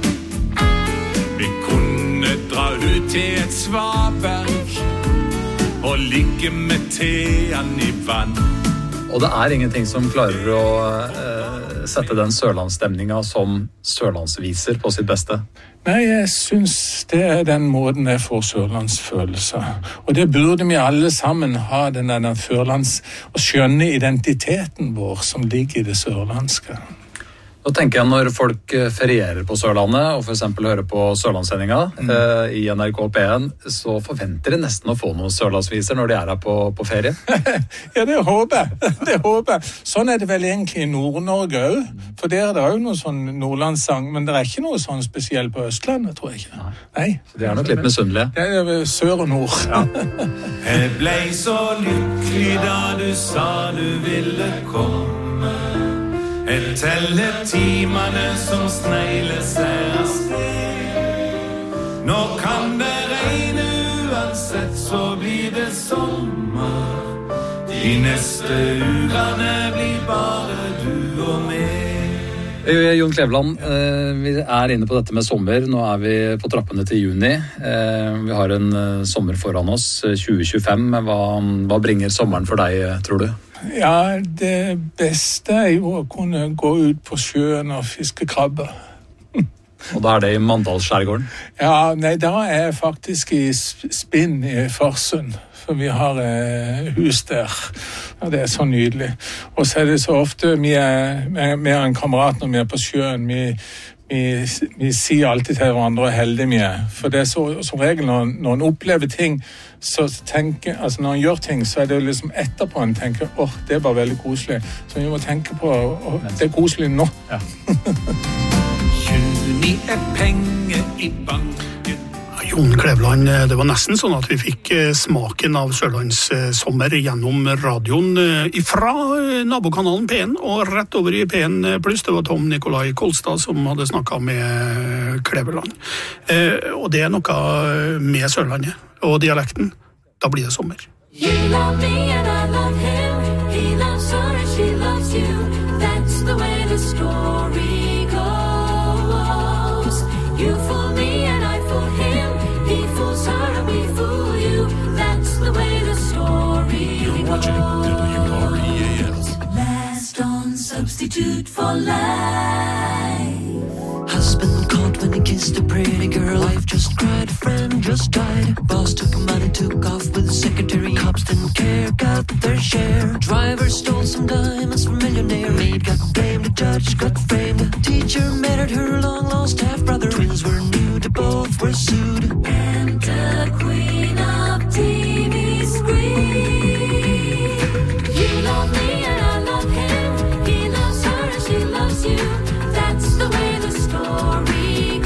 Speaker 12: Vi kunne dra ut til et svaberg og ligge med teen i vann.
Speaker 7: Og det er ingenting som klarer å eh, sette den sørlandsstemninga som sørlandsviser på sitt beste.
Speaker 15: Nei, jeg synes det er den måten jeg får sørlandsfølelse. Og det burde vi alle sammen ha, den der sørlands, og skjønne identiteten vår som ligger i det sørlandske.
Speaker 7: Nå tenker jeg når folk ferierer på Sørlandet og for eksempel hører på Sørlandssendinga mm. eh, i N R K P en, så forventer de nesten å få noen sørlandsviser når de er her på, på ferie.
Speaker 15: Ja, det håper jeg. Det håper jeg. Sånn er det vel egentlig i Nord-Norge også. For der er det jo noe sånn nordlandssang, men det er ikke noe sånn spesielt på Østlandet, tror jeg ikke. Nei.
Speaker 7: Så de er nok litt misunnelige.
Speaker 15: Det er sør og nord. Ja.
Speaker 12: Jeg ble så lykkelig da du sa du ville komme. Jeg teller timene som snegler seg av sted. Nå kan det regne uansett, så blir det sommer. De neste ukene blir bare du og meg.
Speaker 7: Jon Kleveland, vi er inne på dette med sommer. Nå er vi på trappene til juni. Vi har en sommer foran oss, tjue tjuefem. Hva, hva bringer sommeren for deg, tror du?
Speaker 15: Ja, det beste er jo å kunne gå ut på sjøen og fiske krabbe.
Speaker 7: Og da er det i Mandalsskjærgården?
Speaker 15: Ja, nei, da er jeg faktisk i Spinn i Farsund, for vi har eh, hus der. Og det er så nydelig. Og så er det så ofte, vi er med en kamerat når vi er på sjøen, vi, vi, vi sier alltid til hverandre hvor heldige vi er. For det er så, som regel når, når en opplever ting, så tenker, altså når en gjør ting, så er det liksom etterpå en tenker, åh, oh, det var veldig koselig. Så vi må tenke på, åh, oh, det er koselig nå. Ja.
Speaker 12: Juni er penger i banken.
Speaker 1: Jon Kleveland, det var nesten sånn at vi fikk smaken av Sørlandssommer gjennom radioen ifra nabokanalen P en og rett over i P en pluss. Det var Tom Nikolai Kolstad som hadde snakket med Kleveland. Og det er noe med Sørlandet og dialekten. da blir det sommer.
Speaker 10: You love me and I love him. He loves her and she loves you. That's the way the story goes. You fool me and I fool him. He fools her and we fool you. That's the way the story You're goes. Watching W R E A L. Last on substitute for life.
Speaker 16: Husband caught when he kissed a pretty girl. Wife just cried, a friend just died. Boss took money, took off with the secretary. Cops didn't care, got their share. Driver stole some diamonds from millionaire. Maid got blamed, the judge got framed. Teacher married her long-lost half-brother. Twins were nude, both were sued.
Speaker 10: And the queen of T V screen. You love me and I love him. He loves her and she loves you. That's the way the story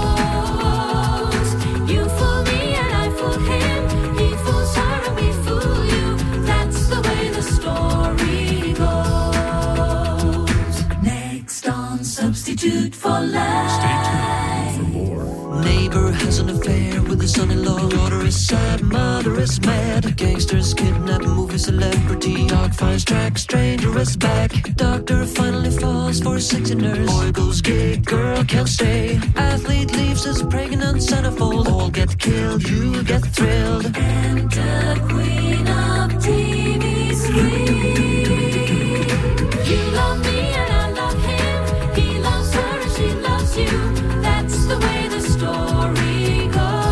Speaker 10: goes. You fool me and I fool him. He fools her and we fool you. That's the way the story goes. Next on Substitute for Life. Stay tuned for more.
Speaker 16: Neighbor has an affair with his son-in-law. Daughter is sad, mother is mad. Gangsters kidnap movie celebrity. Dog finds track, stranger is back. Doctor finally falls for a sexy nurse. Boy goes gay, girl can't stay. Athlete leaves his pregnant centerfold. All get killed, you get thrilled.
Speaker 10: And the queen of T V screen. You love me and I love him. He loves her and she loves you. That's the way the story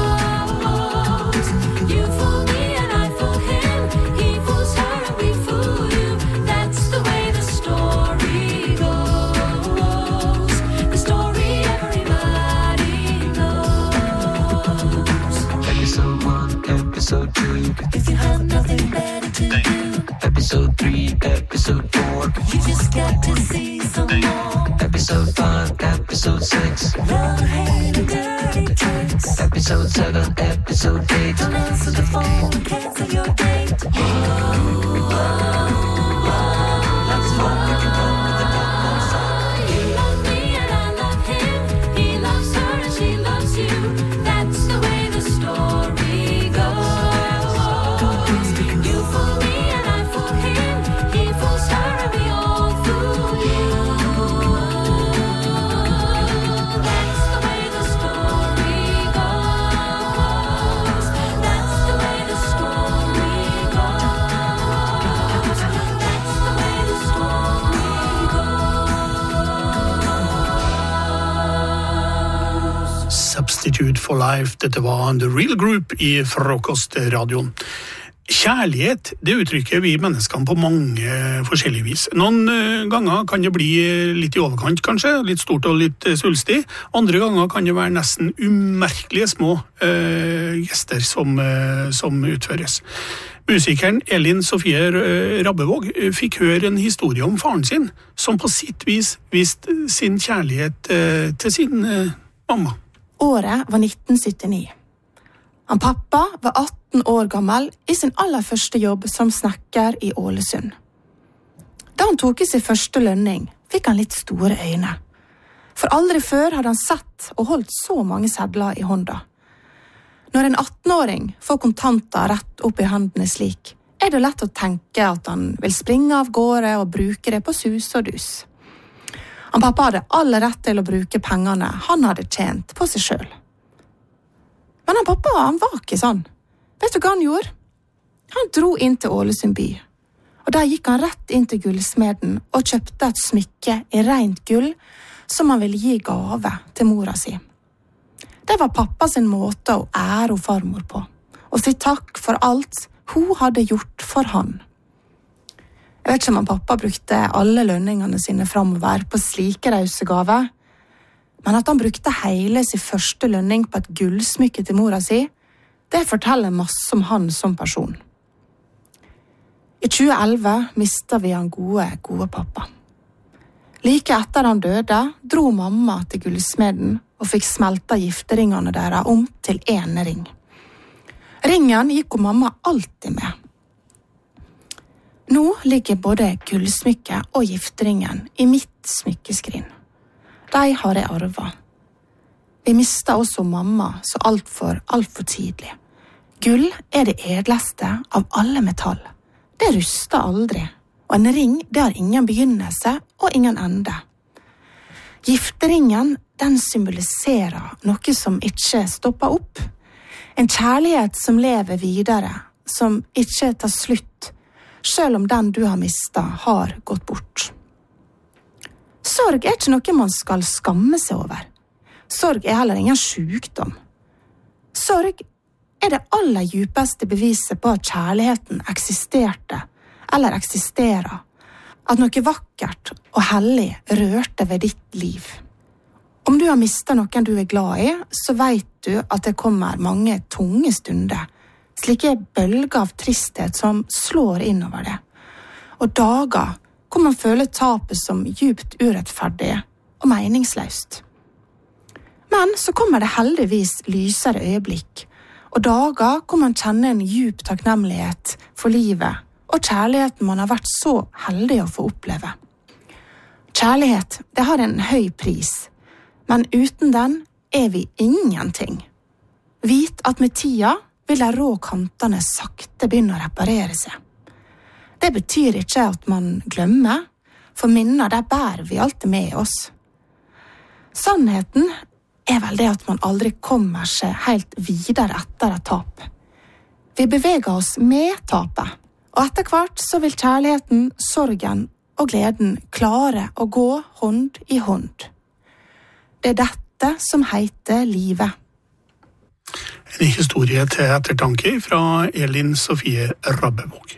Speaker 10: goes. You fool me and I fool him. He fools her and we fool you. That's the way the story goes. The story everybody knows.
Speaker 16: Episode one, episode two.
Speaker 10: If you have nothing better to do,
Speaker 16: Episode three, episode four.
Speaker 10: you just got to see some more.
Speaker 16: Episode five, episode six.
Speaker 10: Love, hate, and dirty tricks.
Speaker 16: Episode seven, episode eight.
Speaker 10: Don't answer the phone, cancel your date. Oh, oh, oh, that's why you can come with the top side. You love me and I love him. He loves her and she loves you. That's the way the story goes. You fool me and I fool him. He fools her and we all fool you. That's the way the story goes. That's the way the story goes. That's the way the story goes.
Speaker 1: Substitute for Life, dette var The Real Group i Frokostradioen. Kjærlighet, det uttrykker vi menneskene på mange forskjellige vis. Noen eh, ganger kan det bli litt i overkant kanskje, litt stort og litt eh, svulstig. Andre ganger kan det være nesten umerkelige små eh, gester som, eh, som utføres. Musikeren Elin Sofie eh, Rabbevåg eh, fikk høre en historie om faren sin, som på sitt vis viste sin kjærlighet eh, til sin eh, mamma.
Speaker 17: Året var nitten syttini. Han pappa var atten år gammel i sin aller første jobb som snekker i Ålesund. Da han tok i sin første lønning, fikk han litt store øyne. For aldri før hadde han sett og holdt så mange sedler i hånda. Når en attenåring får kontanter rett opp i hendene slik, er det lett å tenke at han vil springe av gårde og bruke det på sus og dus. Han pappa hadde all rett til å bruke pengene han hadde tjent på seg selv. Men han pappa, han var ikke sånn. Vet du hva han gjorde? Han dro inn til Ålesund by, og der gikk han rett inn til gullsmeden og kjøpte et smykke i rent gull som han ville gi gave til mora si. Det var pappa sin måte å ære farmor på, og si takk for alt hun hadde gjort for han. Jeg vet ikke om han pappa brukte alle lønningene sine fremover på slike rause gaver, men at han brukte hele sin første lønning på et gullsmykke til mora si, det forteller masse om han som person. I tjue elleve mistet vi han gode, gode pappa. Like etter han døde, dro mamma til gullsmeden og fikk smelta gifteringene deres om til en ring. Ringen gikk hun mamma alltid med. Nå ligger både gullsmykket og gifteringen i mitt smykkeskrin. De har jeg arvet. Vi mistet også mamma så alt for, alt for tidlig. Gull er det edleste av alle metall. Det ruster aldri, og en ring det har ingen begynnelse og ingen ende. Gifteringen, den symboliserer noe som ikke stopper opp. En kjærlighet som lever videre, som ikke tar slutt, selv om den du har mistet har gått bort. Sorg er ikke noe man skal skamme seg over. Sorg er heller ingen sykdom. Sorg er det aller djupeste beviset på at kjærligheten eksisterte, eller eksisterer. At noe vakkert og hellig rørte ved ditt liv. Om du har mistet noen du er glad i, så vet du at det kommer mange tunge stunder, slike bølger av tristhet som slår innover det, og dager hvor man føler tapet som djupt urettferdig og meningsløst. Men så kommer det heldigvis lysere øyeblikk, og dager hvor man kjenner en djup takknemlighet for livet og kjærligheten man har vært så heldig å få oppleve. Kjærlighet, det har en høy pris, men uten den er vi ingenting. Vit at med tida vil de rå kantene sakte begynne å reparere seg. Det betyr ikke at man glemmer, for minner der bærer vi alltid med oss. Sannheten er vel det at man aldri kommer seg helt videre etter et tap. Vi beveger oss med tapet, og etter hvert så vil kjærligheten, sorgen og gleden klare å gå hånd i hånd. Det er dette som heter livet.
Speaker 1: En historie til ettertanke fra Elin Sofie Rabbevåg.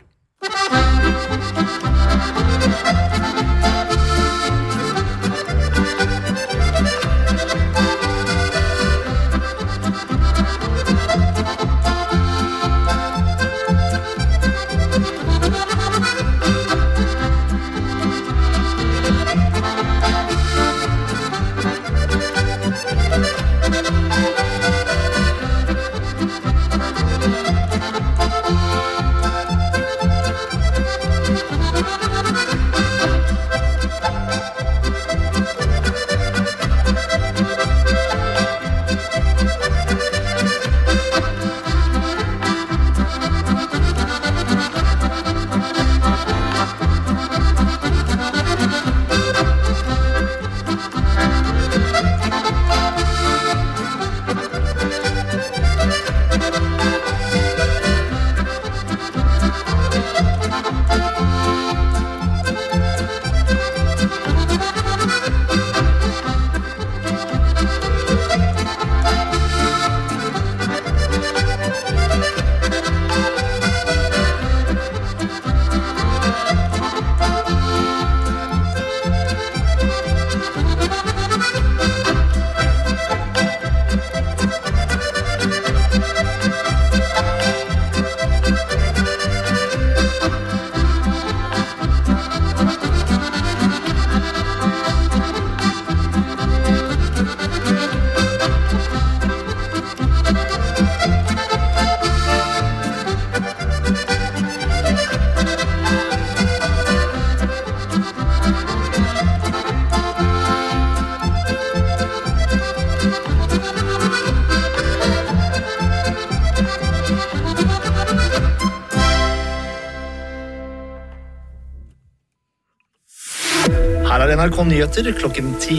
Speaker 18: Her er N R K Nyheter klokken ti.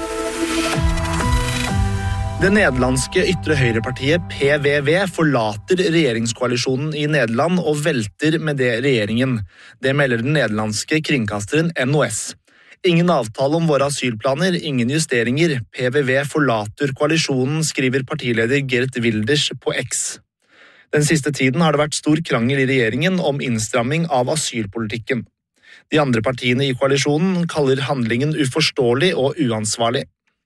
Speaker 18: Det nederlandske ytre høyrepartiet P V V forlater regjeringskoalisjonen i Nederland og velter med det regjeringen. Det melder den nederlandske kringkasteren N O S. Ingen avtale om våre asylplaner, ingen justeringer. P V V forlater koalisjonen, skriver partileder Geert Wilders på X. Den siste tiden har det vært stor krangel i regjeringen om innstramming av asylpolitikken. De andre partiene i koalisjonen kaller handlingen uforståelig og uansvarlig.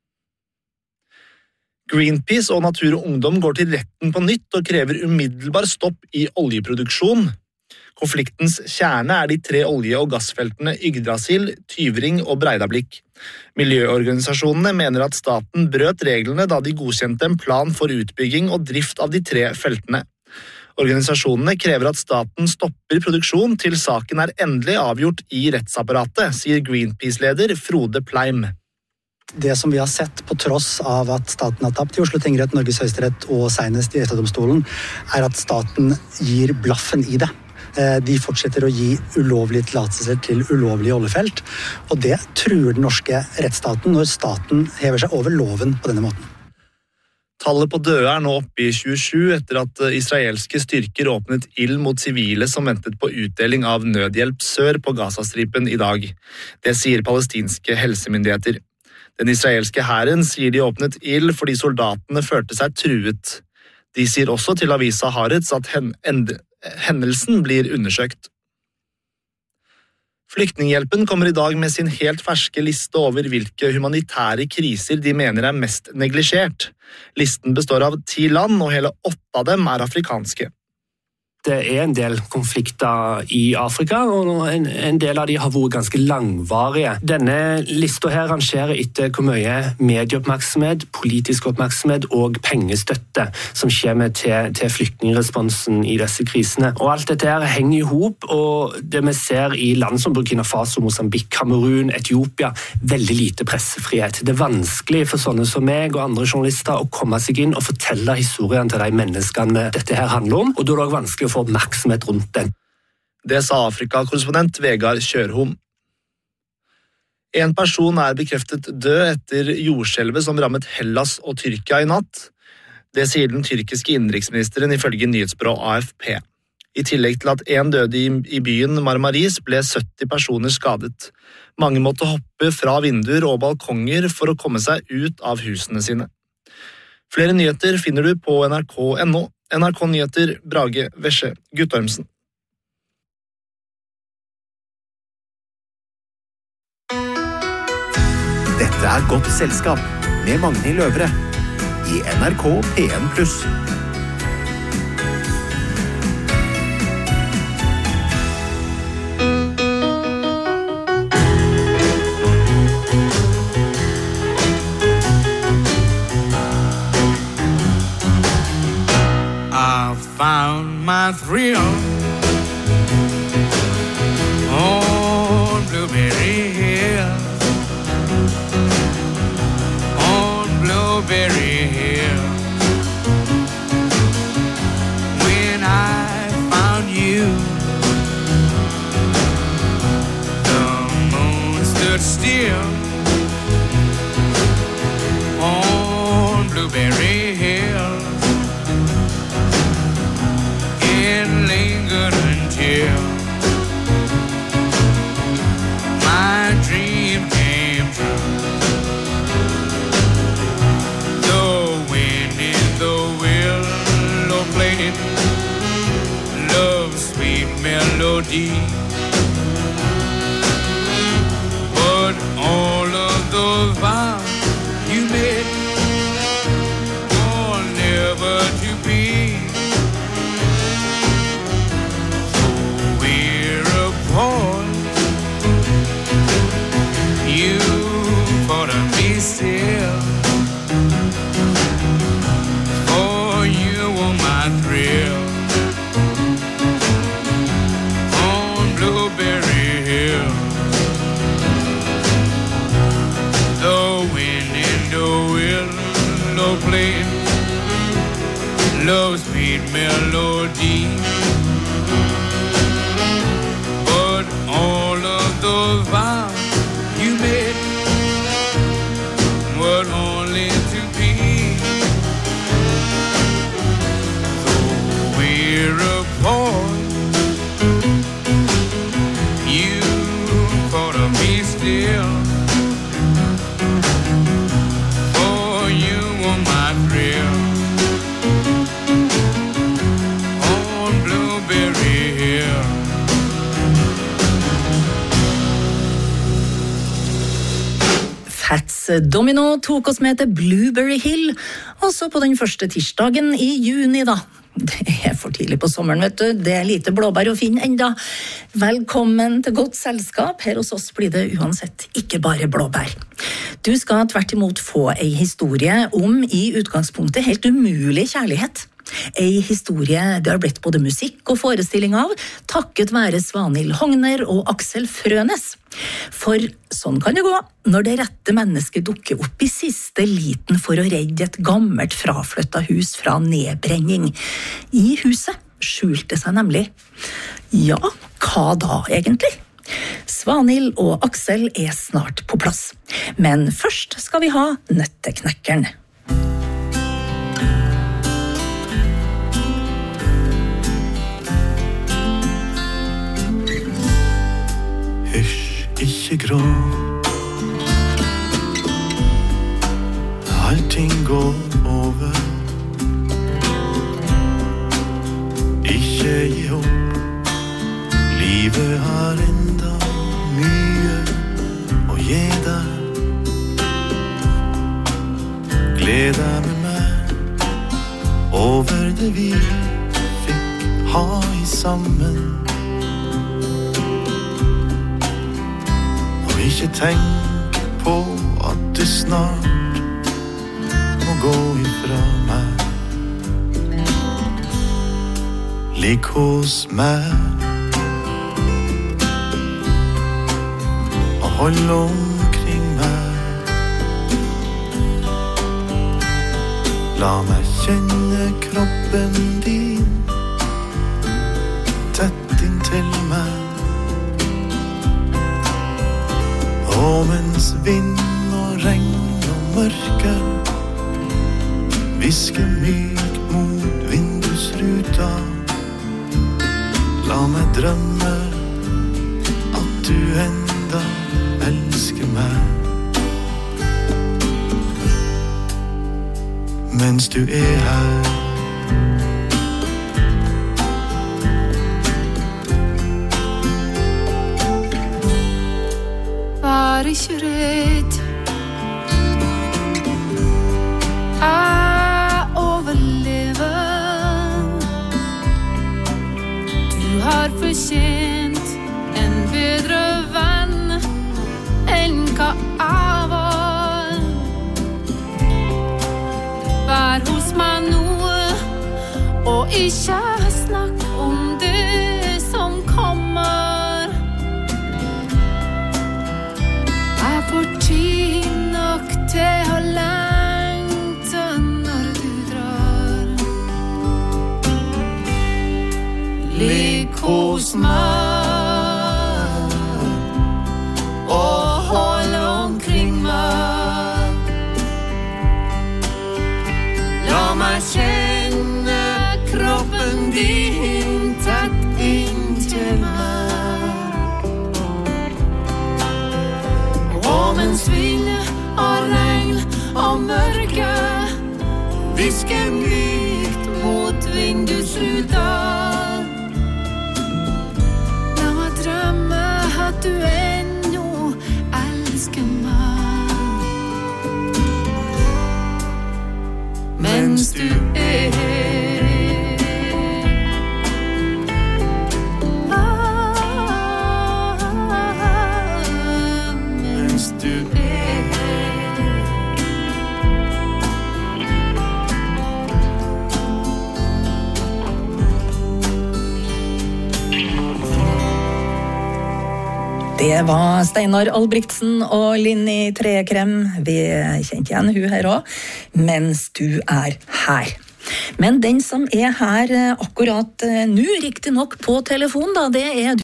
Speaker 18: Greenpeace og Natur og Ungdom går til retten på nytt og krever umiddelbar stopp i oljeproduksjon. Konfliktens kjerne er de tre olje- og gassfeltene Yggdrasil, Tyvring og Breidablikk. Miljøorganisasjonene mener at staten brøt reglene da de godkjente en plan for utbygging og drift av de tre feltene. Organisasjonene krever at staten stopper produksjon til saken er endelig avgjort i rettsapparatet, sier Greenpeace-leder Frode Pleim.
Speaker 19: Det som vi har sett på tross av at staten har tapt i Oslo tingrett, Norges høyesterett og senest i EFTA-domstolen, er at staten gir blaffen i det. De fortsetter å gi ulovlige tillatelser til ulovlige oljefelt, og det truer den norske rettsstaten når staten hever seg over loven på denne måten.
Speaker 18: Tallet på døde er nå oppe i tjuesju etter at israelske styrker åpnet ild mot sivile som ventet på utdeling av nødhjelp sør på Gazastripen i dag. Det sier palestinske helsemyndigheter. Den israelske hæren sier de åpnet ild fordi soldatene følte seg truet. De sier også til avisa Haaretz at hen hendelsen blir undersøkt. Flyktninghjelpen kommer i dag med sin helt ferske liste over hvilke humanitære kriser de mener er mest neglisjert. Listen består av ti land, og hele åtte av dem er afrikanske.
Speaker 20: Det er en del konflikter i Afrika, og en, en del av de har vært ganske langvarige. Denne lista her rangerer etter hvor mye medieoppmerksomhet, politisk oppmerksomhet og pengestøtte som kommer til, til flyktningresponsen i disse krisene. Og alt dette her henger i hop, og det vi ser i land som Burkina Faso, Mosambik, Kamerun, Etiopia, veldig lite pressefrihet. Det er vanskelig for sånne som meg og andre journalister å komme seg inn og fortelle historien til de menneskene dette her handler om, og da er det også vanskelig å få oppmerksomhet rundt den.
Speaker 18: Det sa Afrika-korrespondent Vegard Kjørholm. En person er bekreftet død etter jordskjelvet som rammet Hellas og Tyrkia i natt. Det sier den tyrkiske innenriksministeren ifølge nyhetsbyrå A F P. I tillegg til at en døde i, i byen Marmaris ble sytti personer skadet. Mange måtte hoppe fra vinduer og balkonger for å komme seg ut av husene sine. Flere nyheter finner du på N R K punktum N O. N R K Nyheter, Brage Vesje Guttormsen.
Speaker 21: Dette er Godt selskap med Magnhild Løvre i N R K P en pluss.
Speaker 10: Found my thrill on Blueberry Hill, on Blueberry Hill. When I found you, the moon stood still on Blueberry Hill. Lingered until my dream came true. The wind in the willow played love's sweet melody, but all of those vows you made were never to be. You for me still, for you were my thrill on Blueberry Hill. The wind in the willow played love's sweet melody, but all of those vows you made were only to be. So we're apart, you thought of me still, for you were my thrill on Blueberry Hill.
Speaker 14: Fats Domino tok oss med til Blueberry Hill, også på den første tirsdagen i juni da. Det er for tidlig på sommeren, vet du. Det er lite blåbær å finne enda. Velkommen til Godt selskap. Her hos oss blir det uansett ikke bare blåbær. Du skal tvert imot få en historie om i utgangspunktet helt umulig kjærlighet. Ei historie det har blitt både musikk og forestilling av, takket være Svanhild Hogner og Aksel Frønes. For sånn kan det gå når det rette mennesket dukker opp i siste liten for å redde et gammelt fraflyttet hus fra nedbrenning. I huset skjulte seg nemlig. Ja, hva da egentlig? Svanhild og Aksel er snart på plass. Men først skal vi ha Nøtteknekkeren.
Speaker 12: Ikke gråt. Allting går over. Ikke gi opp. Livet har enda mye å gi deg. Gled deg med meg over det vi fikk ha i sammen. Ikke tenk på at du snart må gå ifra meg. Ligg hos meg og hold omkring meg. La meg kjenne kroppen din tett inntil meg. Og mens vind og regn og mørke visker mykt mot vindusruta, la meg drømme at du enda elsker meg. Mens du er her,
Speaker 3: vær ikke redd. Jeg overlever. Du har fortjent en bedre venn enn hva jeg var. Vær hos meg nå, og ikke snakk om det som kommer. Jeg får tid nok til å lengte når du drar. Ligg hos meg og hold omkring meg. La meg kjenne kroppen din tett inntil meg. Og mens vind og regn og mørke visker mykt mot vindusruta, la meg drømme at du ennå elsker meg. Mens du er
Speaker 14: Det var Steinar Albrigtsen og Linni Trekrem. Vi kjente igjen hun her også, mens du er her. Men den som er her akkurat nå, riktig nok på telefon, da, det er